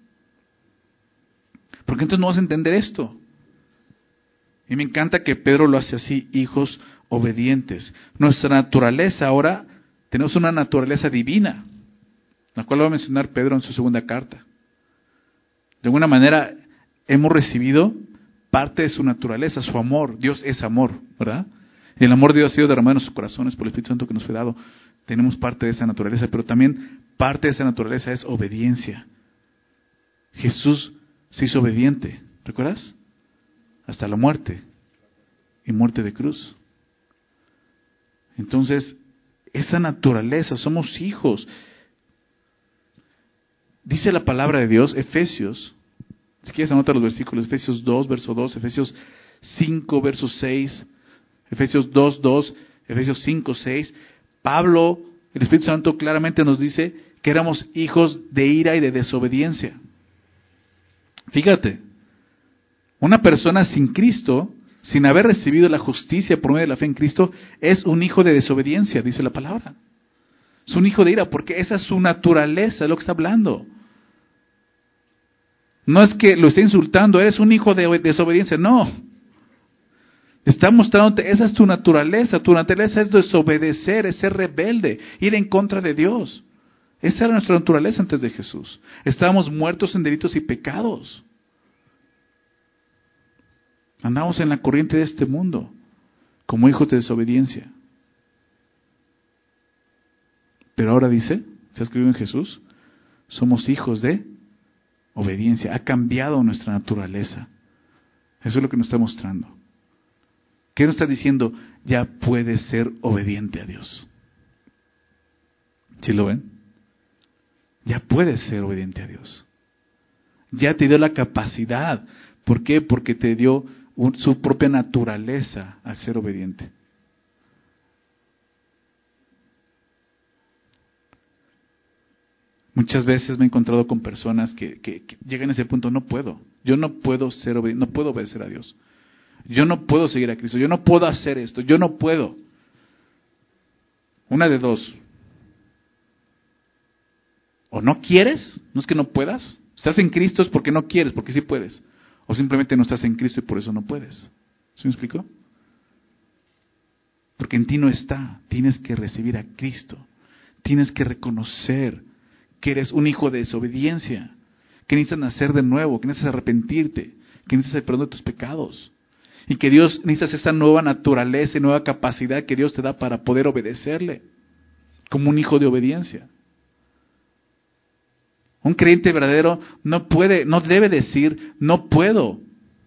Porque entonces no vas a entender esto. Y me encanta que Pedro lo hace así, hijos obedientes. Nuestra naturaleza ahora, tenemos una naturaleza divina, la cual va a mencionar Pedro en su segunda carta. De alguna manera hemos recibido parte de su naturaleza, su amor. Dios es amor, ¿verdad? Y el amor de Dios ha sido derramado en nuestros corazones por el Espíritu Santo que nos fue dado. Tenemos parte de esa naturaleza, pero también parte de esa naturaleza es obediencia. Jesús se hizo obediente, ¿recuerdas? Hasta la muerte, y muerte de cruz. Entonces, esa naturaleza, somos hijos. Dice la palabra de Dios, Efesios, si quieres anota los versículos, Efesios dos, verso dos, Efesios cinco, verso seis, Efesios dos, dos, Efesios cinco, seis. Pablo, el Espíritu Santo claramente nos dice que éramos hijos de ira y de desobediencia. Fíjate, una persona sin Cristo, sin haber recibido la justicia por medio de la fe en Cristo, es un hijo de desobediencia, dice la palabra. Es un hijo de ira, porque esa es su naturaleza, es lo que está hablando. No es que lo esté insultando, eres un hijo de desobediencia, no. Está mostrándote, esa es tu naturaleza, tu naturaleza es desobedecer, es ser rebelde, ir en contra de Dios. Esa era nuestra naturaleza antes de Jesús. Estábamos muertos en delitos y pecados. Andamos en la corriente de este mundo, como hijos de desobediencia. Pero ahora dice, se ha escrito en Jesús, somos hijos de obediencia. Ha cambiado nuestra naturaleza. Eso es lo que nos está mostrando. ¿Qué nos está diciendo? Ya puedes ser obediente a Dios. ¿Sí lo ven? Ya puedes ser obediente a Dios. Ya te dio la capacidad. ¿Por qué? Porque te dio un, su propia naturaleza al ser obediente. Muchas veces me he encontrado con personas que, que, que llegan a ese punto, no puedo. Yo no puedo ser obediente, no puedo obedecer a Dios. Yo no puedo seguir a Cristo, yo no puedo hacer esto, yo no puedo. Una de dos. O no quieres, no es que no puedas. Estás en Cristo es porque no quieres, porque sí puedes. O simplemente no estás en Cristo y por eso no puedes. ¿Sí me explico? Porque en ti no está. Tienes que recibir a Cristo. Tienes que reconocer que eres un hijo de desobediencia. Que necesitas nacer de nuevo, que necesitas arrepentirte, que necesitas el perdón de tus pecados. Y que Dios, necesitas esta nueva naturaleza y nueva capacidad que Dios te da para poder obedecerle. Como un hijo de obediencia. Un creyente verdadero no puede, no debe decir, no puedo.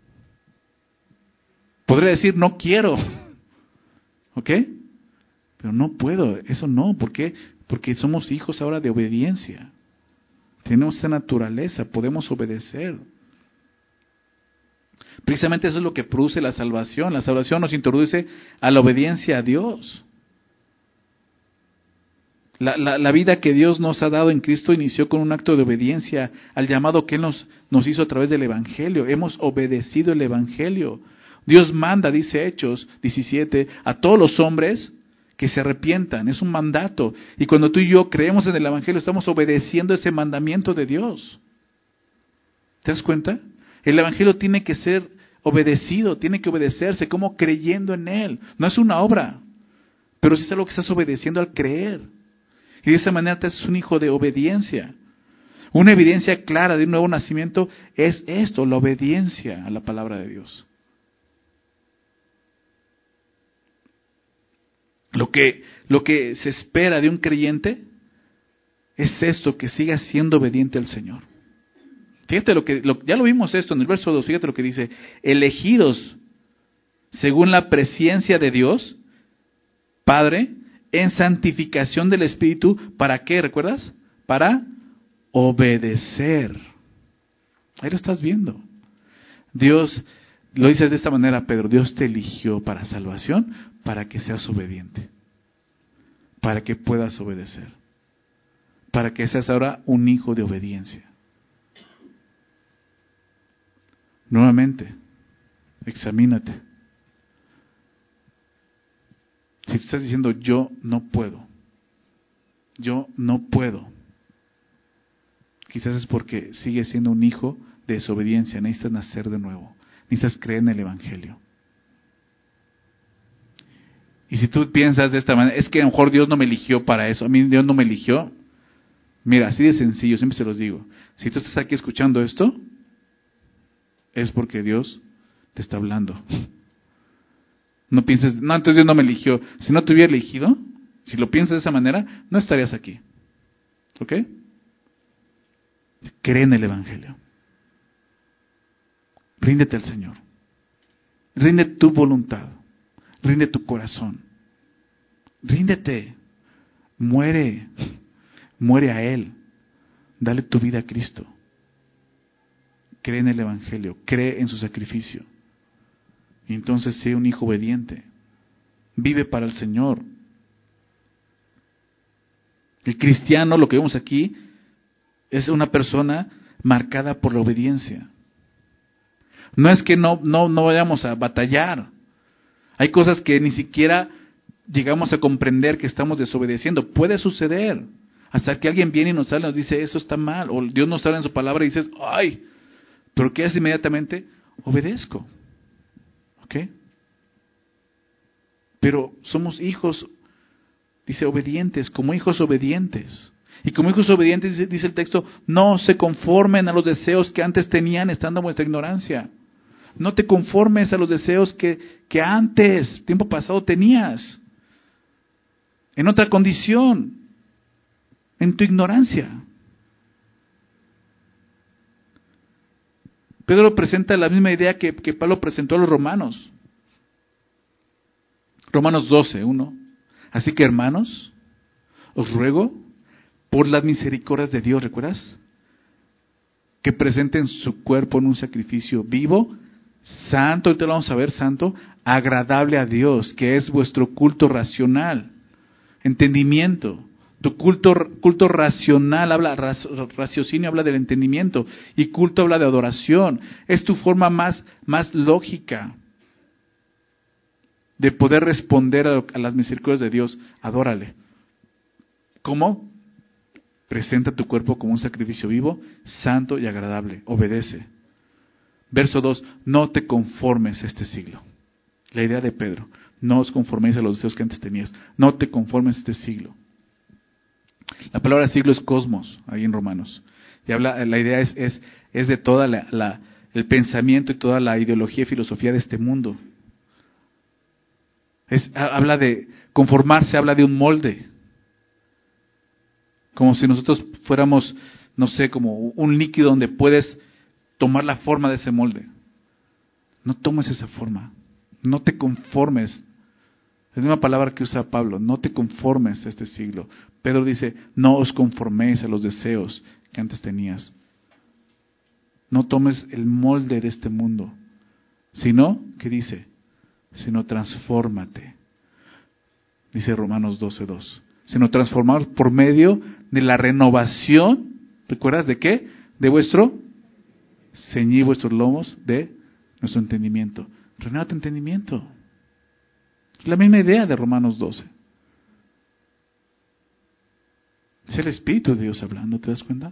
Podría decir, no quiero. ¿Ok? Pero no puedo, eso no. ¿Por qué? Porque somos hijos ahora de obediencia. Tenemos esa naturaleza, podemos obedecer. Precisamente eso es lo que produce la salvación. La salvación nos introduce a la obediencia a Dios. La, la, la vida que Dios nos ha dado en Cristo inició con un acto de obediencia al llamado que Él nos, nos hizo a través del Evangelio. Hemos obedecido el Evangelio. Dios manda, dice Hechos diecisiete, a todos los hombres que se arrepientan. Es un mandato. Y cuando tú y yo creemos en el Evangelio, estamos obedeciendo ese mandamiento de Dios. ¿Te das cuenta? El Evangelio tiene que ser obedecido, tiene que obedecerse, como creyendo en Él. No es una obra, pero sí es algo que estás obedeciendo al creer. Y de esa manera te haces un hijo de obediencia. Una evidencia clara de un nuevo nacimiento es esto, la obediencia a la palabra de Dios. Lo que, lo que se espera de un creyente es esto, que siga siendo obediente al Señor. Fíjate lo que, lo, ya lo vimos esto en el verso dos, fíjate lo que dice, elegidos según la presciencia de Dios, Padre, en santificación del Espíritu, ¿para qué? ¿Recuerdas? Para obedecer. Ahí lo estás viendo. Dios, lo dices de esta manera, Pedro, Dios te eligió para salvación, para que seas obediente, para que puedas obedecer, para que seas ahora un hijo de obediencia. Nuevamente, examínate. Si tú estás diciendo, yo no puedo, yo no puedo, quizás es porque sigues siendo un hijo de desobediencia. Necesitas nacer de nuevo, necesitas creer en el Evangelio. Y si tú piensas de esta manera, es que a lo mejor Dios no me eligió para eso, a mí Dios no me eligió. Mira, así de sencillo, siempre se los digo. Si tú estás aquí escuchando esto, es porque Dios te está hablando. No pienses, no, entonces Dios no me eligió. Si no te hubiera elegido, si lo piensas de esa manera, no estarías aquí. ¿Ok? Cree en el Evangelio. Ríndete al Señor. Rinde tu voluntad. Rinde tu corazón. Ríndete. Muere. Muere a Él. Dale tu vida a Cristo. Cree en el Evangelio. Cree en su sacrificio. Y entonces sé un hijo obediente. Vive para el Señor. El cristiano, lo que vemos aquí, es una persona marcada por la obediencia. No es que no, no, no vayamos a batallar. Hay cosas que ni siquiera llegamos a comprender que estamos desobedeciendo. Puede suceder. Hasta que alguien viene y nos sale y nos dice, eso está mal. O Dios nos habla en su palabra y dices, ¡ay! ¿Pero qué haces inmediatamente? Obedezco. ¿Ok? Pero somos hijos, dice, obedientes, como hijos obedientes. Y como hijos obedientes, dice, dice el texto, no se conformen a los deseos que antes tenían estando en vuestra ignorancia. No te conformes a los deseos que, que antes, tiempo pasado, tenías. En otra condición, en tu ignorancia. Pedro presenta la misma idea que, que Pablo presentó a los romanos. Romanos doce, uno. Así que, hermanos, os ruego por las misericordias de Dios, ¿recuerdas? Que presenten su cuerpo en un sacrificio vivo, santo, ahorita lo vamos a ver, santo, agradable a Dios, que es vuestro culto racional, entendimiento. Tu culto, culto racional, habla, raciocinio habla del entendimiento, y culto habla de adoración. Es tu forma más, más lógica de poder responder a, a las misericordias de Dios. Adórale. ¿Cómo? Presenta tu cuerpo como un sacrificio vivo, santo y agradable. Obedece. Verso dos. No te conformes a este siglo. La idea de Pedro. No os conforméis a los deseos que antes tenías. No te conformes a este siglo. La palabra siglo es cosmos, ahí en Romanos. Y habla, la idea es, es, es de toda la, la, el pensamiento y toda la ideología y filosofía de este mundo. Es, habla de conformarse, habla de un molde. Como si nosotros fuéramos, no sé, como un líquido donde puedes tomar la forma de ese molde. No tomes esa forma. No te conformes. Es la misma palabra que usa Pablo. No te conformes a este siglo. Pedro dice, no os conforméis a los deseos que antes tenías. No tomes el molde de este mundo. Sino, ¿qué dice? Sino transfórmate. Dice Romanos doce dos. Sino transformados por medio de la renovación. ¿Recuerdas de qué? De vuestro ceñid vuestros lomos de nuestro entendimiento. Renueva tu entendimiento. Es la misma idea de Romanos doce. Es el Espíritu de Dios hablando, ¿te das cuenta?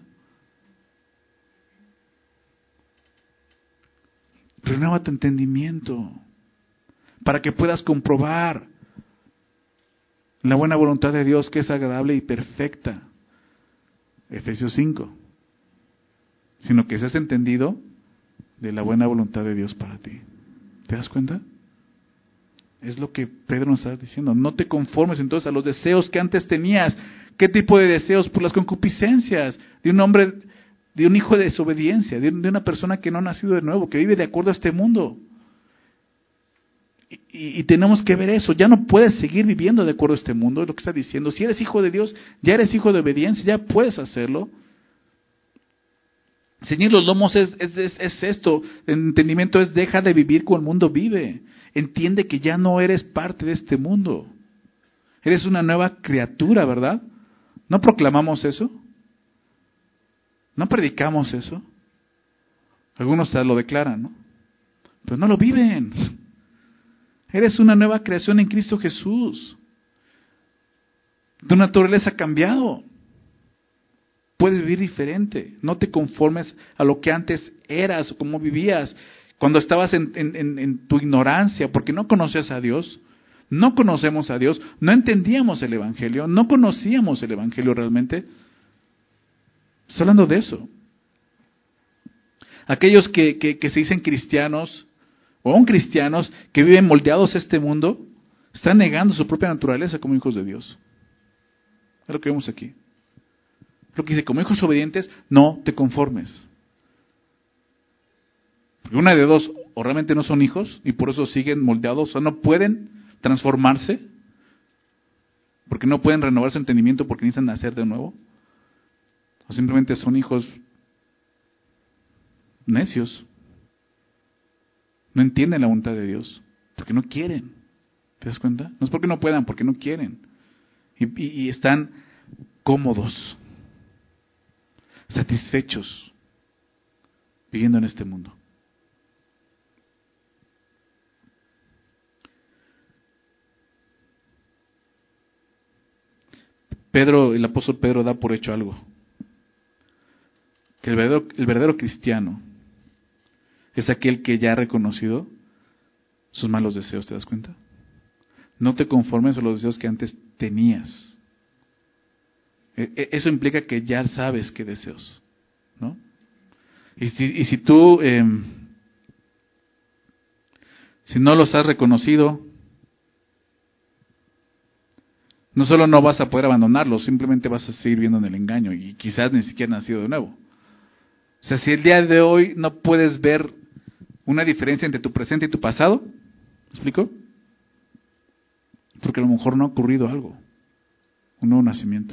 Renueva tu entendimiento para que puedas comprobar la buena voluntad de Dios, que es agradable y perfecta. Efesios cinco. Sino que seas entendido de la buena voluntad de Dios para ti. ¿Te das cuenta? Es lo que Pedro nos está diciendo. No te conformes entonces a los deseos que antes tenías. ¿Qué tipo de deseos? Por las concupiscencias de un hombre, de un hijo de desobediencia, de una persona que no ha nacido de nuevo, que vive de acuerdo a este mundo. Y, y, y tenemos que ver eso. Ya no puedes seguir viviendo de acuerdo a este mundo, es lo que está diciendo. Si eres hijo de Dios, ya eres hijo de obediencia, ya puedes hacerlo. Ceñir los lomos es, es, es, es esto. El entendimiento es deja de vivir como el mundo vive. Entiende que ya no eres parte de este mundo. Eres una nueva criatura, ¿verdad? ¿No proclamamos eso? ¿No predicamos eso? Algunos lo declaran, ¿no? Pero no lo viven. Eres una nueva creación en Cristo Jesús. Tu naturaleza ha cambiado. Puedes vivir diferente. No te conformes a lo que antes eras o cómo vivías. Cuando estabas en, en, en, en tu ignorancia, porque no conocías a Dios, no conocemos a Dios, no entendíamos el Evangelio, no conocíamos el Evangelio realmente. Estoy hablando de eso. Aquellos que, que, que se dicen cristianos, o aún cristianos, que viven moldeados a este mundo, están negando su propia naturaleza como hijos de Dios. Es lo que vemos aquí. Lo que dice, como hijos obedientes, no te conformes. Porque una de dos, o realmente no son hijos, y por eso siguen moldeados, o no pueden transformarse, porque no pueden renovar su entendimiento porque necesitan nacer de nuevo, o simplemente son hijos necios. No entienden la voluntad de Dios, porque no quieren. ¿Te das cuenta? No es porque no puedan, porque no quieren. Y, y, y están cómodos, satisfechos, viviendo en este mundo. Pedro, el apóstol Pedro da por hecho algo. Que el verdadero, el verdadero cristiano es aquel que ya ha reconocido sus malos deseos, ¿te das cuenta? No te conformes a los deseos que antes tenías. Eso implica que ya sabes qué deseos, ¿no? Y si, y si tú, eh, si no los has reconocido, no solo no vas a poder abandonarlos, simplemente vas a seguir viendo en el engaño y quizás ni siquiera has nacido de nuevo. O sea, si el día de hoy no puedes ver una diferencia entre tu presente y tu pasado, ¿me explico? Porque a lo mejor no ha ocurrido algo, un nuevo nacimiento.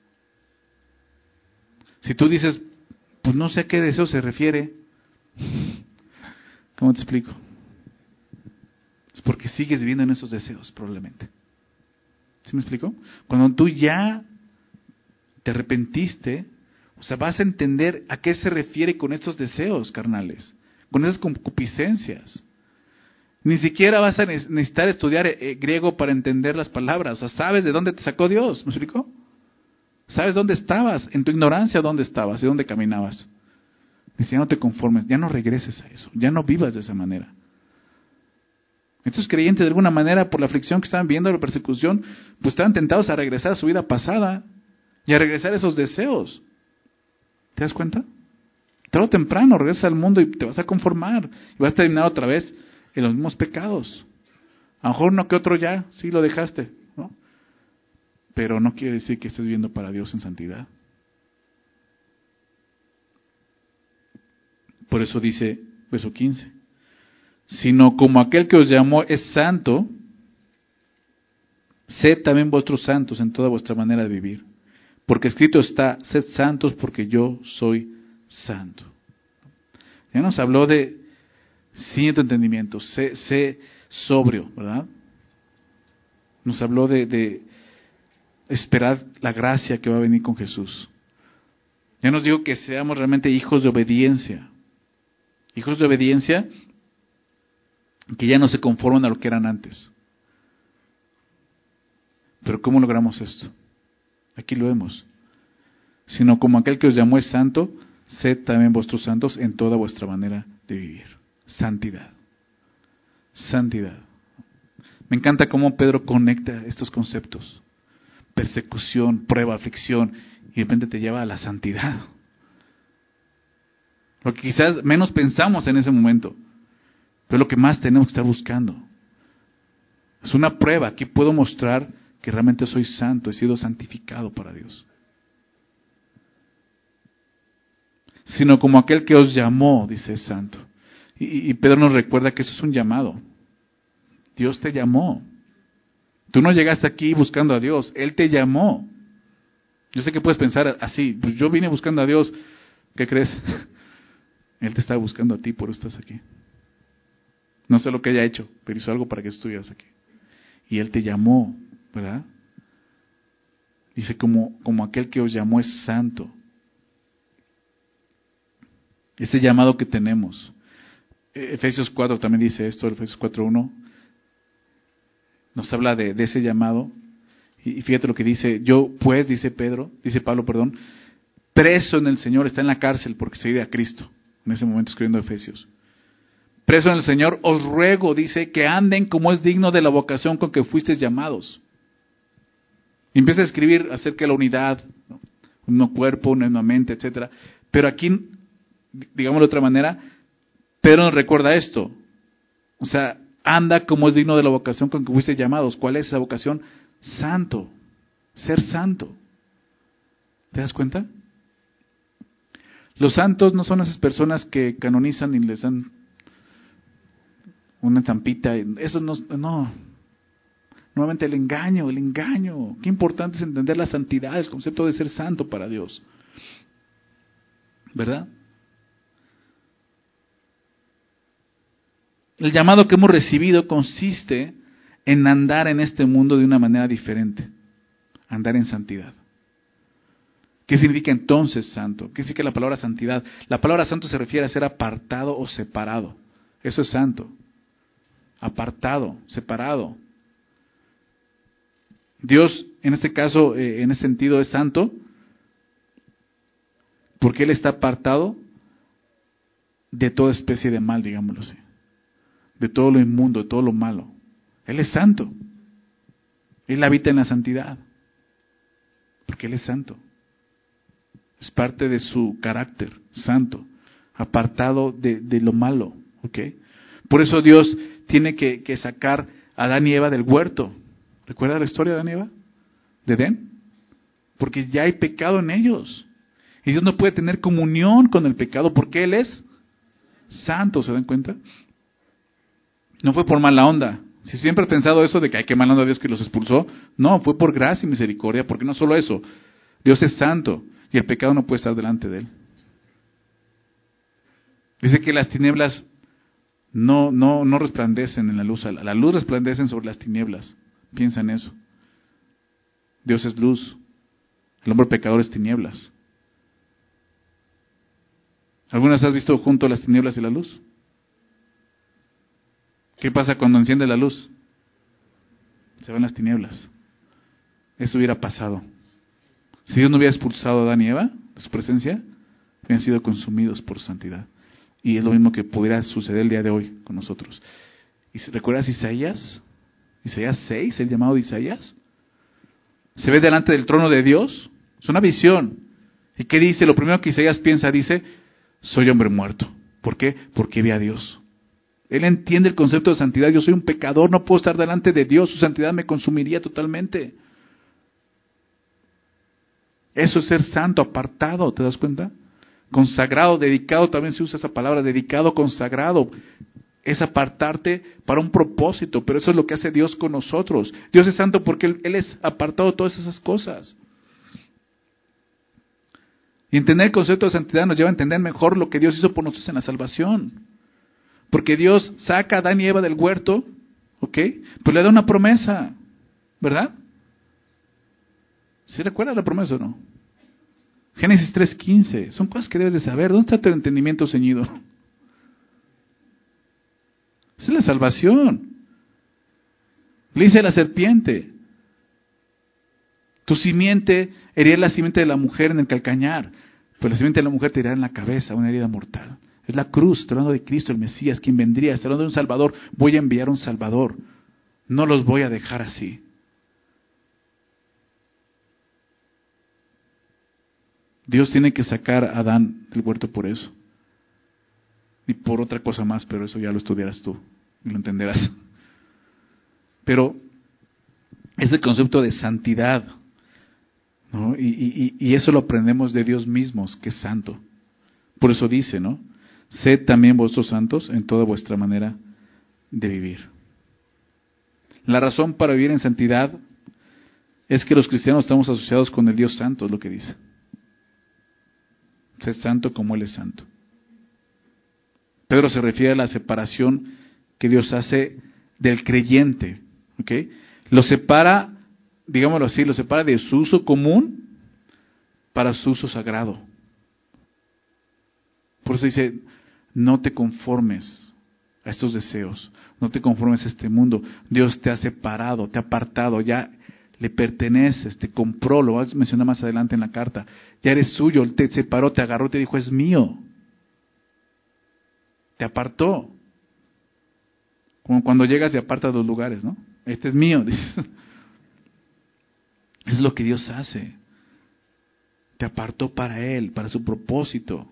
Si tú dices, pues no sé a qué deseo se refiere, ¿cómo te explico? Es porque sigues viviendo en esos deseos, probablemente. ¿Sí me explico? Cuando tú ya te arrepentiste, o sea, vas a entender a qué se refiere con estos deseos carnales, con esas concupiscencias. Ni siquiera vas a necesitar estudiar eh, griego para entender las palabras. O sea, sabes de dónde te sacó Dios, ¿me explico? Sabes dónde estabas, en tu ignorancia dónde estabas y dónde caminabas. Dice, ya no te conformes, ya no regreses a eso, ya no vivas de esa manera. Estos creyentes, de alguna manera, por la aflicción que estaban viendo, la persecución, pues estaban tentados a regresar a su vida pasada y a regresar a esos deseos. ¿Te das cuenta? Tarde o temprano regresas al mundo y te vas a conformar y vas a terminar otra vez en los mismos pecados. A lo mejor uno que otro ya, sí lo dejaste, ¿no? Pero no quiere decir que estés viviendo para Dios en santidad. Por eso dice, verso quince, sino como aquel que os llamó es santo, sed también vosotros santos en toda vuestra manera de vivir. Porque escrito está, sed santos porque yo soy santo. Ya nos habló de, sin tu entendimiento, sé, sé sobrio, ¿verdad? Nos habló de, de esperar la gracia que va a venir con Jesús. Ya nos dijo que seamos realmente hijos de obediencia. Hijos de obediencia que ya no se conforman a lo que eran antes. Pero ¿cómo logramos esto? Aquí lo vemos. Sino como aquel que os llamó es santo, sed también vosotros santos en toda vuestra manera de vivir. Santidad. Santidad. Me encanta cómo Pedro conecta estos conceptos. Persecución, prueba, aflicción, y de repente te lleva a la santidad. Lo que quizás menos pensamos en ese momento, pero es lo que más tenemos que estar buscando. Es una prueba. Aquí puedo mostrar que realmente soy santo, he sido santificado para Dios. Sino como aquel que os llamó, dice, es santo. Y, y Pedro nos recuerda que eso es un llamado. Dios te llamó. Tú no llegaste aquí buscando a Dios, Él te llamó. Yo sé que puedes pensar así, pues yo vine buscando a Dios, ¿qué crees? Él te está buscando a ti, por eso estás aquí. No sé lo que haya hecho, pero hizo algo para que estuvieras aquí. Y Él te llamó, ¿verdad? Dice, como, como aquel que os llamó es santo. Ese llamado que tenemos. Efesios cuatro también dice esto, Efesios cuatro uno. Nos habla de, de ese llamado. Y fíjate lo que dice, yo pues, dice Pedro, dice Pablo, perdón, preso en el Señor, está en la cárcel porque se iba a Cristo, en ese momento escribiendo Efesios. Preso en el Señor, os ruego, dice, que anden como es digno de la vocación con que fuisteis llamados. Y empieza a escribir acerca de la unidad, ¿no? Un mismo cuerpo, una misma mente, etcétera. Pero aquí, digámoslo de otra manera, Pedro nos recuerda esto. O sea, anda como es digno de la vocación con que fuisteis llamados. ¿Cuál es esa vocación? Santo, ser santo. ¿Te das cuenta? Los santos no son esas personas que canonizan y les dan una estampita. Eso no, no. Nuevamente el engaño, el engaño. Qué importante es entender la santidad, el concepto de ser santo para Dios. ¿Verdad? El llamado que hemos recibido consiste en andar en este mundo de una manera diferente, andar en santidad. ¿Qué significa entonces santo? ¿Qué significa la palabra santidad? La palabra santo se refiere a ser apartado o separado. Eso es santo. Apartado, separado. Dios, en este caso, eh, en ese sentido, es santo porque Él está apartado de toda especie de mal, digámoslo así. De todo lo inmundo, de todo lo malo. Él es santo. Él habita en la santidad. Porque Él es santo. Es parte de su carácter, santo. Apartado de, de lo malo. ¿Okay? Por eso Dios tiene que, que sacar a Adán y Eva del huerto. ¿Recuerda la historia de Adán y Eva? ¿De Edén? Porque ya hay pecado en ellos. Y Dios no puede tener comunión con el pecado porque Él es santo. ¿Se dan cuenta? No fue por mala onda. Si siempre he pensado eso de que hay que mala onda a Dios que los expulsó, no, fue por gracia y misericordia, porque no solo eso, Dios es santo y el pecado no puede estar delante de Él. Dice que las tinieblas no, no, no resplandecen en la luz, la luz resplandece sobre las tinieblas. Piensa en eso. Dios es luz, el hombre pecador es tinieblas. ¿Alguna vez has visto junto las tinieblas y la luz? ¿Qué pasa cuando enciende la luz? Se van las tinieblas. Eso hubiera pasado. Si Dios no hubiera expulsado a Adán y Eva de su presencia, hubieran sido consumidos por su santidad. Y es lo mismo que pudiera suceder el día de hoy con nosotros. ¿Y recuerdas Isaías? Isaías seis, el llamado de Isaías. Se ve delante del trono de Dios. Es una visión. ¿Y qué dice? Lo primero que Isaías piensa, dice, soy hombre muerto. ¿Por qué? Porque vi a Dios. Él entiende el concepto de santidad. Yo soy un pecador, no puedo estar delante de Dios. Su santidad me consumiría totalmente. Eso es ser santo, apartado, ¿te das cuenta? Consagrado, dedicado, también se usa esa palabra, dedicado, consagrado. Es apartarte para un propósito, pero eso es lo que hace Dios con nosotros. Dios es santo porque Él, Él es apartado de todas esas cosas. Y entender el concepto de santidad nos lleva a entender mejor lo que Dios hizo por nosotros en la salvación. Porque Dios saca a Adán y Eva del huerto, ¿ok? Pues le da una promesa, ¿verdad? ¿Sí recuerdas la promesa o no? Génesis tres quince, son cosas que debes de saber. ¿Dónde está tu entendimiento ceñido? Esa es la salvación. Le dice a la serpiente, tu simiente herirá la simiente de la mujer en el calcañar, pero la simiente de la mujer te herirá en la cabeza, una herida mortal. Es la cruz, está hablando de Cristo, el Mesías, quien vendría, está hablando de un Salvador. Voy a enviar un Salvador. No los voy a dejar así. Dios tiene que sacar a Adán del huerto por eso. Y por otra cosa más, pero eso ya lo estudiarás tú y lo entenderás. Pero es el concepto de santidad, ¿no? Y, y, y eso lo aprendemos de Dios mismo, que es santo. Por eso dice, ¿no? Sed también vosotros santos en toda vuestra manera de vivir. La razón para vivir en santidad es que los cristianos estamos asociados con el Dios santo, es lo que dice. Sed santo como Él es santo. Pedro se refiere a la separación que Dios hace del creyente, ¿ok? Lo separa, digámoslo así, lo separa de su uso común para su uso sagrado. Por eso dice, no te conformes a estos deseos, no te conformes a este mundo. Dios te ha separado, te ha apartado, ya le perteneces, te compró, lo vas a mencionar más adelante en la carta. Ya eres suyo, Él te separó, te agarró, te dijo, es mío. Te apartó. Como cuando llegas y apartas los lugares, ¿no? Este es mío, dices. Es lo que Dios hace. Te apartó para Él, para su propósito.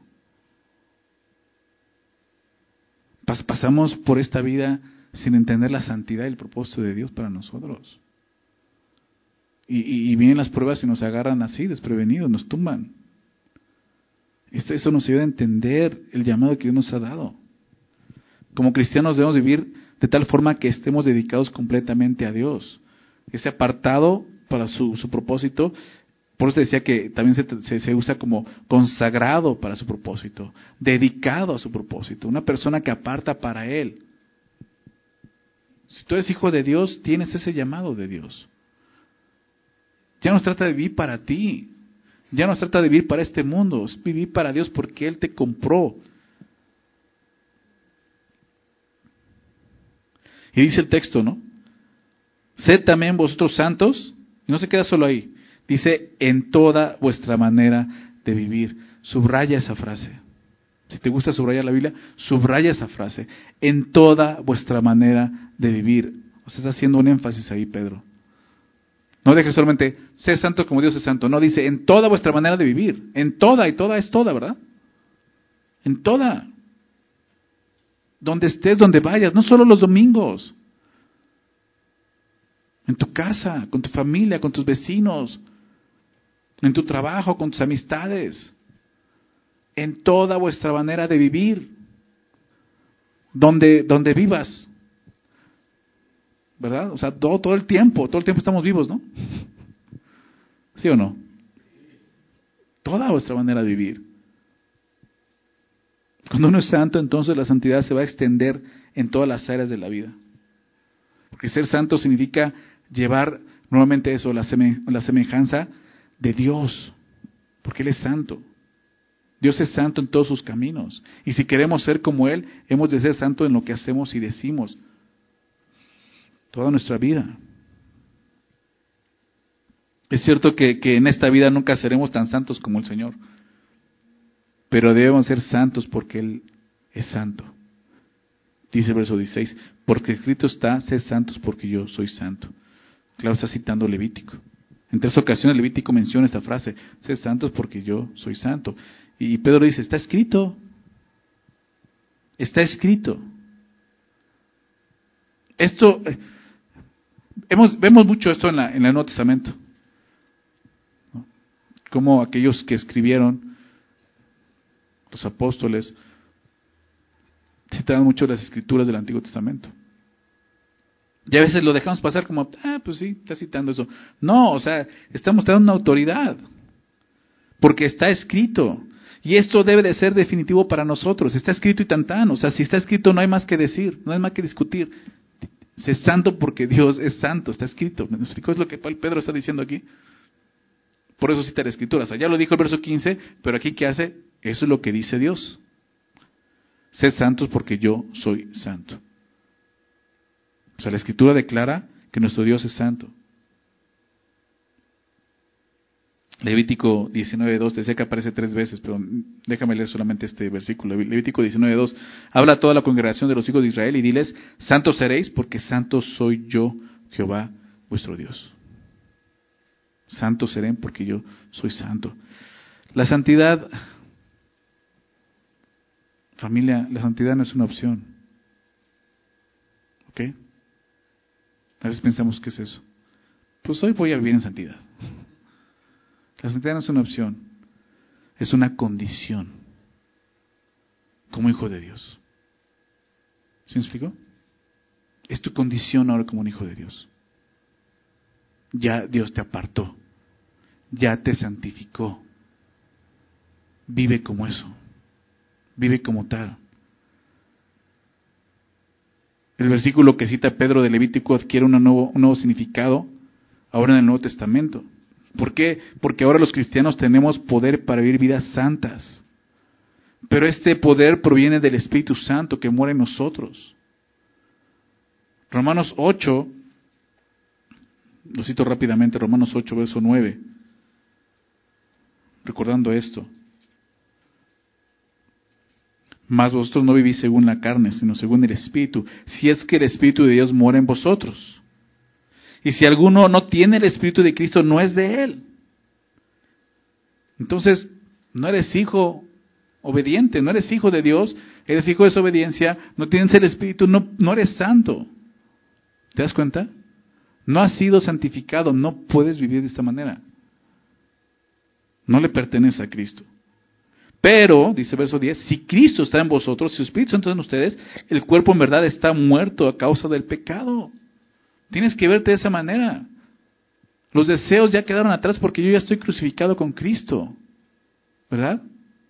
Pas- pasamos por esta vida sin entender la santidad y el propósito de Dios para nosotros. Y, y, y vienen las pruebas y nos agarran así, desprevenidos, nos tumban. Esto, eso nos ayuda a entender el llamado que Dios nos ha dado. Como cristianos debemos vivir de tal forma que estemos dedicados completamente a Dios. Ese apartado para su, su propósito, por eso decía que también se, se, se usa como consagrado para su propósito, dedicado a su propósito, una persona que aparta para Él. Si tú eres hijo de Dios, tienes ese llamado de Dios. Ya no se trata de vivir para ti, ya no se trata de vivir para este mundo, es vivir para Dios porque Él te compró. Y dice el texto, ¿no? Sed también vosotros santos, y no se queda solo ahí, dice en toda vuestra manera de vivir. Subraya esa frase. Si te gusta subrayar la Biblia, subraya esa frase. En toda vuestra manera de vivir. O sea, está haciendo un énfasis ahí, Pedro. No deje solamente, sé santo como Dios es santo. No, dice en toda vuestra manera de vivir. En toda, y toda es toda, ¿verdad? En toda. Donde estés, donde vayas, no solo los domingos. En tu casa, con tu familia, con tus vecinos, en tu trabajo, con tus amistades, en toda vuestra manera de vivir, donde, donde vivas, ¿verdad? O sea, todo, todo el tiempo, todo el tiempo estamos vivos, ¿no? ¿Sí o no? Toda vuestra manera de vivir. Cuando uno es santo, entonces la santidad se va a extender en todas las áreas de la vida. Porque ser santo significa llevar nuevamente eso, la, seme, la semejanza de Dios, porque Él es santo. Dios es santo en todos sus caminos. Y si queremos ser como Él, hemos de ser santos en lo que hacemos y decimos. Toda nuestra vida. Es cierto que, que en esta vida nunca seremos tan santos como el Señor. Pero debemos ser santos porque Él es santo. Dice el verso dieciséis, porque escrito está, sed santos porque yo soy santo. Claro, está citando Levítico. En tres ocasiones Levítico menciona esta frase, sed santos porque yo soy santo. Y Pedro dice, está escrito. Está escrito. Esto, hemos, vemos mucho esto en, la, en el Nuevo Testamento. ¿No? Como aquellos que escribieron, los apóstoles, citaban mucho las escrituras del Antiguo Testamento. Y a veces lo dejamos pasar como, ah, pues sí, está citando eso. No, o sea, está mostrando una autoridad. Porque está escrito. Y esto debe de ser definitivo para nosotros. Está escrito y tantán. O sea, si está escrito no hay más que decir, no hay más que discutir. Sé santo porque Dios es santo, está escrito. ¿Me explico? Es lo que Pedro está diciendo aquí. Por eso cita la escritura. O sea, ya lo dijo el verso quince, pero aquí ¿qué hace? Eso es lo que dice Dios. Sed santos porque yo soy santo. O sea, la escritura declara que nuestro Dios es santo. Levítico diecinueve dos, decía que aparece tres veces, pero déjame leer solamente este versículo. Levítico diecinueve dos, habla a toda la congregación de los hijos de Israel y diles, santos seréis porque santo soy yo, Jehová, vuestro Dios. Santos serán porque yo soy santo. La santidad, familia, la santidad no es una opción. ¿Ok? A veces pensamos, ¿qué es eso? Pues hoy voy a vivir en santidad. La santidad no es una opción, es una condición como hijo de Dios. ¿Sí me explico? Es tu condición ahora como un hijo de Dios. Ya Dios te apartó, ya te santificó. Vive como eso, vive como tal. El versículo que cita Pedro de Levítico adquiere un nuevo, un nuevo significado ahora en el Nuevo Testamento. ¿Por qué? Porque ahora los cristianos tenemos poder para vivir vidas santas. Pero este poder proviene del Espíritu Santo que mora en nosotros. Romanos ocho, lo cito rápidamente, Romanos ocho, verso nueve. Recordando esto. Mas vosotros no vivís según la carne, sino según el Espíritu, si es que el Espíritu de Dios mora en vosotros. Y si alguno no tiene el Espíritu de Cristo, no es de él. Entonces, no eres hijo obediente, no eres hijo de Dios, eres hijo de desobediencia, no tienes el Espíritu, no, no eres santo. ¿Te das cuenta? No has sido santificado, no puedes vivir de esta manera. No le pertenece a Cristo. Pero, dice verso diez, si Cristo está en vosotros, si su Espíritu Santo está en ustedes, el cuerpo en verdad está muerto a causa del pecado. Tienes que verte de esa manera. Los deseos ya quedaron atrás porque yo ya estoy crucificado con Cristo. ¿Verdad?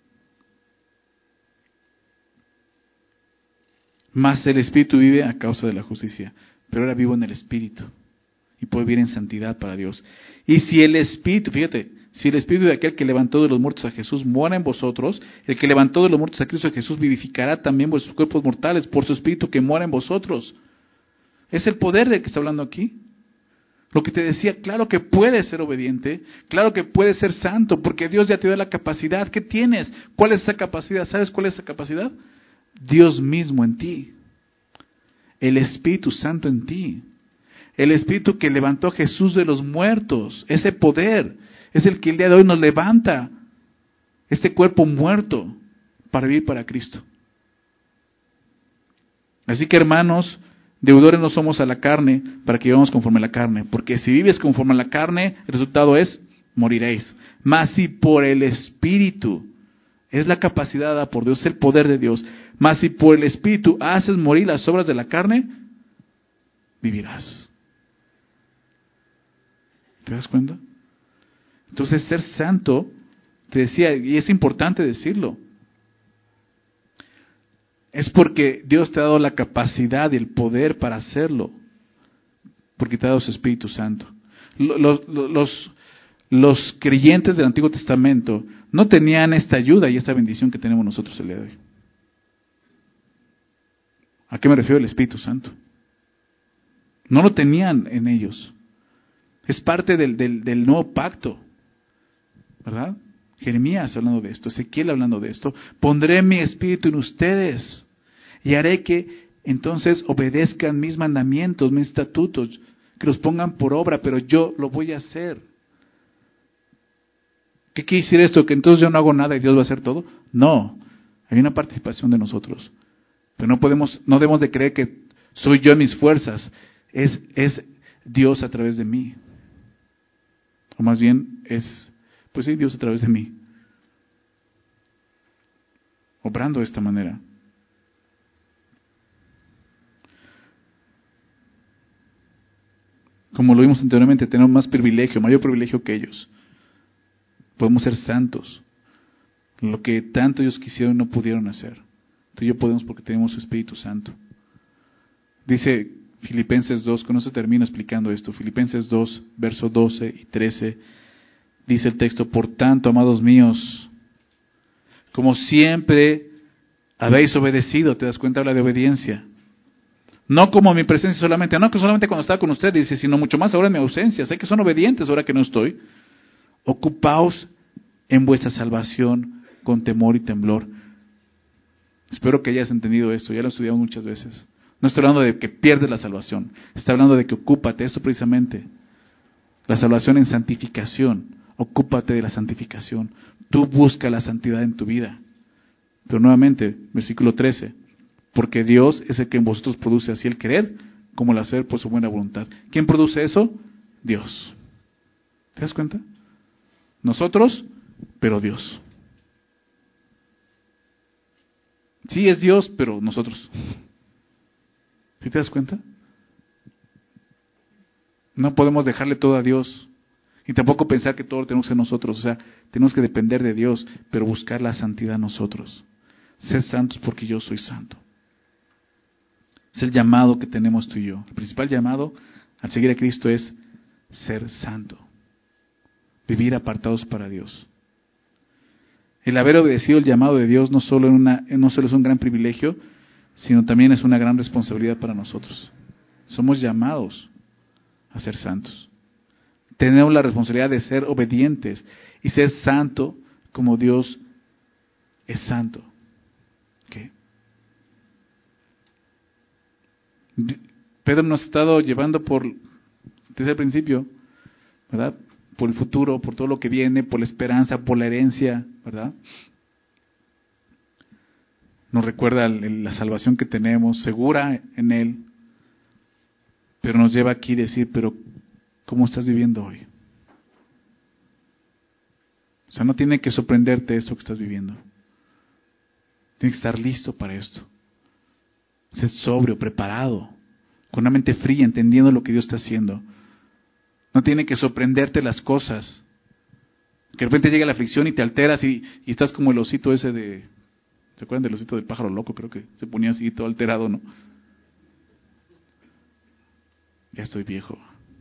Mas el Espíritu vive a causa de la justicia. Pero ahora vivo en el Espíritu. Y puedo vivir en santidad para Dios. Y si el Espíritu, fíjate, si el Espíritu de aquel que levantó de los muertos a Jesús mora en vosotros, el que levantó de los muertos a Cristo Jesús vivificará también vuestros cuerpos mortales por su Espíritu que mora en vosotros. Es el poder del que está hablando aquí. Lo que te decía, claro que puedes ser obediente, claro que puedes ser santo, porque Dios ya te da la capacidad. ¿Qué tienes? ¿Cuál es esa capacidad? ¿Sabes cuál es esa capacidad? Dios mismo en ti. El Espíritu Santo en ti. El Espíritu que levantó a Jesús de los muertos. Ese poder es el que el día de hoy nos levanta. Este cuerpo muerto para vivir para Cristo. Así que, hermanos, deudores no somos a la carne para que vivamos conforme a la carne. Porque si vives conforme a la carne, el resultado es, moriréis. Mas si por el Espíritu, es la capacidad dada por Dios, es el poder de Dios. Mas si por el Espíritu haces morir las obras de la carne, vivirás. ¿Te das cuenta? Entonces ser santo, te decía, y es importante decirlo, es porque Dios te ha dado la capacidad y el poder para hacerlo, porque te ha dado su Espíritu Santo. Los, los, los creyentes del Antiguo Testamento no tenían esta ayuda y esta bendición que tenemos nosotros el día de hoy. ¿A qué me refiero el Espíritu Santo? No lo tenían en ellos. Es parte del, del, del nuevo pacto, ¿verdad? Jeremías hablando de esto, Ezequiel hablando de esto. Pondré mi espíritu en ustedes y haré que entonces obedezcan mis mandamientos, mis estatutos, que los pongan por obra, pero yo lo voy a hacer. ¿Qué quiere decir esto? ¿Que entonces yo no hago nada y Dios va a hacer todo? No, hay una participación de nosotros. Pero no podemos, no debemos de creer que soy yo en mis fuerzas, es, es Dios a través de mí. O más bien es, pues sí, Dios a través de mí. Obrando de esta manera. Como lo vimos anteriormente, tenemos más privilegio, mayor privilegio que ellos. Podemos ser santos. Lo que tanto ellos quisieron no pudieron hacer. Tú y yo podemos porque tenemos su Espíritu Santo. Dice Filipenses dos, con eso termino explicando esto. Filipenses dos, versos doce y trece, dice el texto: por tanto, amados míos, como siempre habéis obedecido, te das cuenta, habla de obediencia. No como mi presencia solamente, no que solamente cuando estaba con ustedes, dice, sino mucho más ahora en mi ausencia. Sé que son obedientes ahora que no estoy. Ocupaos en vuestra salvación con temor y temblor. Espero que hayas entendido esto, ya lo estudiamos muchas veces. No está hablando de que pierdes la salvación, está hablando de que ocúpate, eso precisamente. La salvación en santificación, ocúpate de la santificación. Tú busca la santidad en tu vida. Pero nuevamente, versículo trece, porque Dios es el que en vosotros produce así el querer como el hacer por su buena voluntad. ¿Quién produce eso? Dios. ¿Te das cuenta? Nosotros, pero Dios. Sí es Dios, pero nosotros. ¿Sí te das cuenta? No podemos dejarle todo a Dios. Y tampoco pensar que todo lo tenemos en nosotros. O sea, tenemos que depender de Dios, pero buscar la santidad nosotros. Sed santos porque yo soy santo. Es el llamado que tenemos tú y yo. El principal llamado al seguir a Cristo es ser santo. Vivir apartados para Dios. El haber obedecido el llamado de Dios no solo, en una, no solo es un gran privilegio, sino también es una gran responsabilidad para nosotros. Somos llamados a ser santos. Tenemos la responsabilidad de ser obedientes y ser santo como Dios es santo. ¿Okay? Pedro nos ha estado llevando por, desde el principio, ¿verdad? Por el futuro, por todo lo que viene, por la esperanza, por la herencia, ¿verdad? Nos recuerda la salvación que tenemos, segura en Él, pero nos lleva aquí a decir, pero ¿cómo estás viviendo hoy? O sea, no tiene que sorprenderte esto que estás viviendo. Tienes que estar listo para esto. Ser sobrio, preparado, con una mente fría, entendiendo lo que Dios está haciendo. No tiene que sorprenderte las cosas. Que de repente llega la aflicción y te alteras y, y estás como el osito ese de... ¿Se acuerdan del osito del pájaro loco? Creo que se ponía así todo alterado, ¿no? Ya estoy viejo.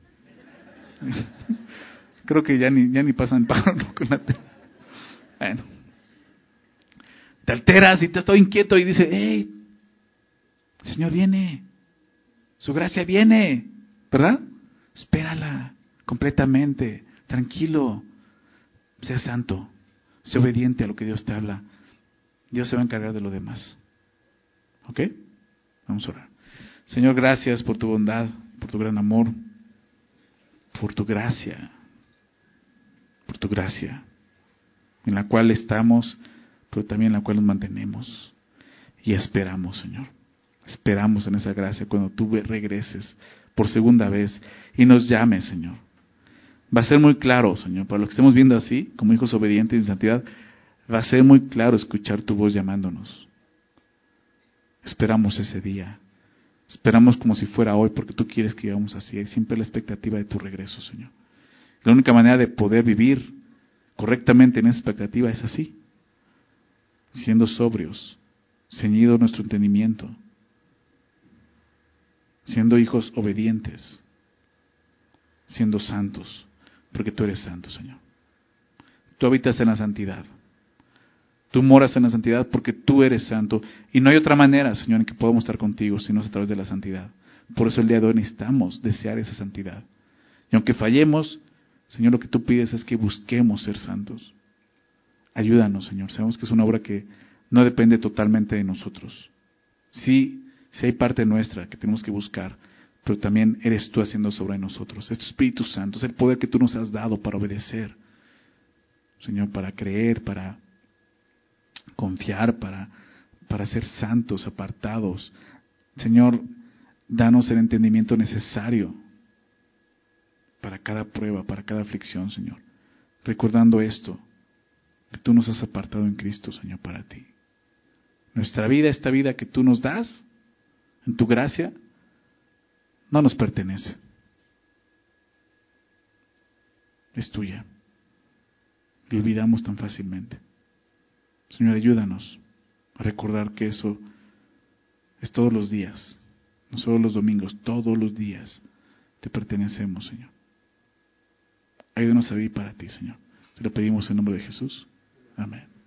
Creo que ya ni, ya ni pasan pájaro loco en la tele. Bueno. Te alteras y te estás inquieto y dice, hey, el Señor viene. Su gracia viene. ¿Verdad? Espérala completamente. Tranquilo. Sé santo. Sé obediente a lo que Dios te habla. Dios se va a encargar de lo demás. ¿Ok? Vamos a orar. Señor, gracias por tu bondad, por tu gran amor, por tu gracia, por tu gracia, en la cual estamos, pero también en la cual nos mantenemos y esperamos, Señor. Esperamos en esa gracia cuando tú regreses por segunda vez y nos llames, Señor. Va a ser muy claro, Señor, para los que estemos viendo así, como hijos obedientes en santidad, va a ser muy claro escuchar tu voz llamándonos. Esperamos ese día. Esperamos como si fuera hoy, porque tú quieres que vivamos así. Hay siempre la expectativa de tu regreso, Señor. La única manera de poder vivir correctamente en esa expectativa es así. Siendo sobrios, ceñido nuestro entendimiento, siendo hijos obedientes, siendo santos, porque tú eres santo, Señor. Tú habitas en la santidad. Tú moras en la santidad porque tú eres santo. Y no hay otra manera, Señor, en que podamos estar contigo, sino a través de la santidad. Por eso el día de hoy necesitamos desear esa santidad. Y aunque fallemos, Señor, lo que tú pides es que busquemos ser santos. Ayúdanos, Señor. Sabemos que es una obra que no depende totalmente de nosotros. Sí, sí hay parte nuestra que tenemos que buscar, pero también eres tú haciendo sobre nosotros. Es tu Espíritu Santo, es el poder que tú nos has dado para obedecer. Señor, para creer, para confiar, para, para ser santos, apartados. Señor, danos el entendimiento necesario para cada prueba, para cada aflicción, Señor. Recordando esto, que tú nos has apartado en Cristo, Señor, para ti. Nuestra vida, esta vida que tú nos das, en tu gracia, no nos pertenece. Es tuya. Y olvidamos tan fácilmente. Señor, ayúdanos a recordar que eso es todos los días, no solo los domingos, todos los días te pertenecemos, Señor. Ayúdanos a vivir para ti, Señor. Te lo pedimos en nombre de Jesús. Amén.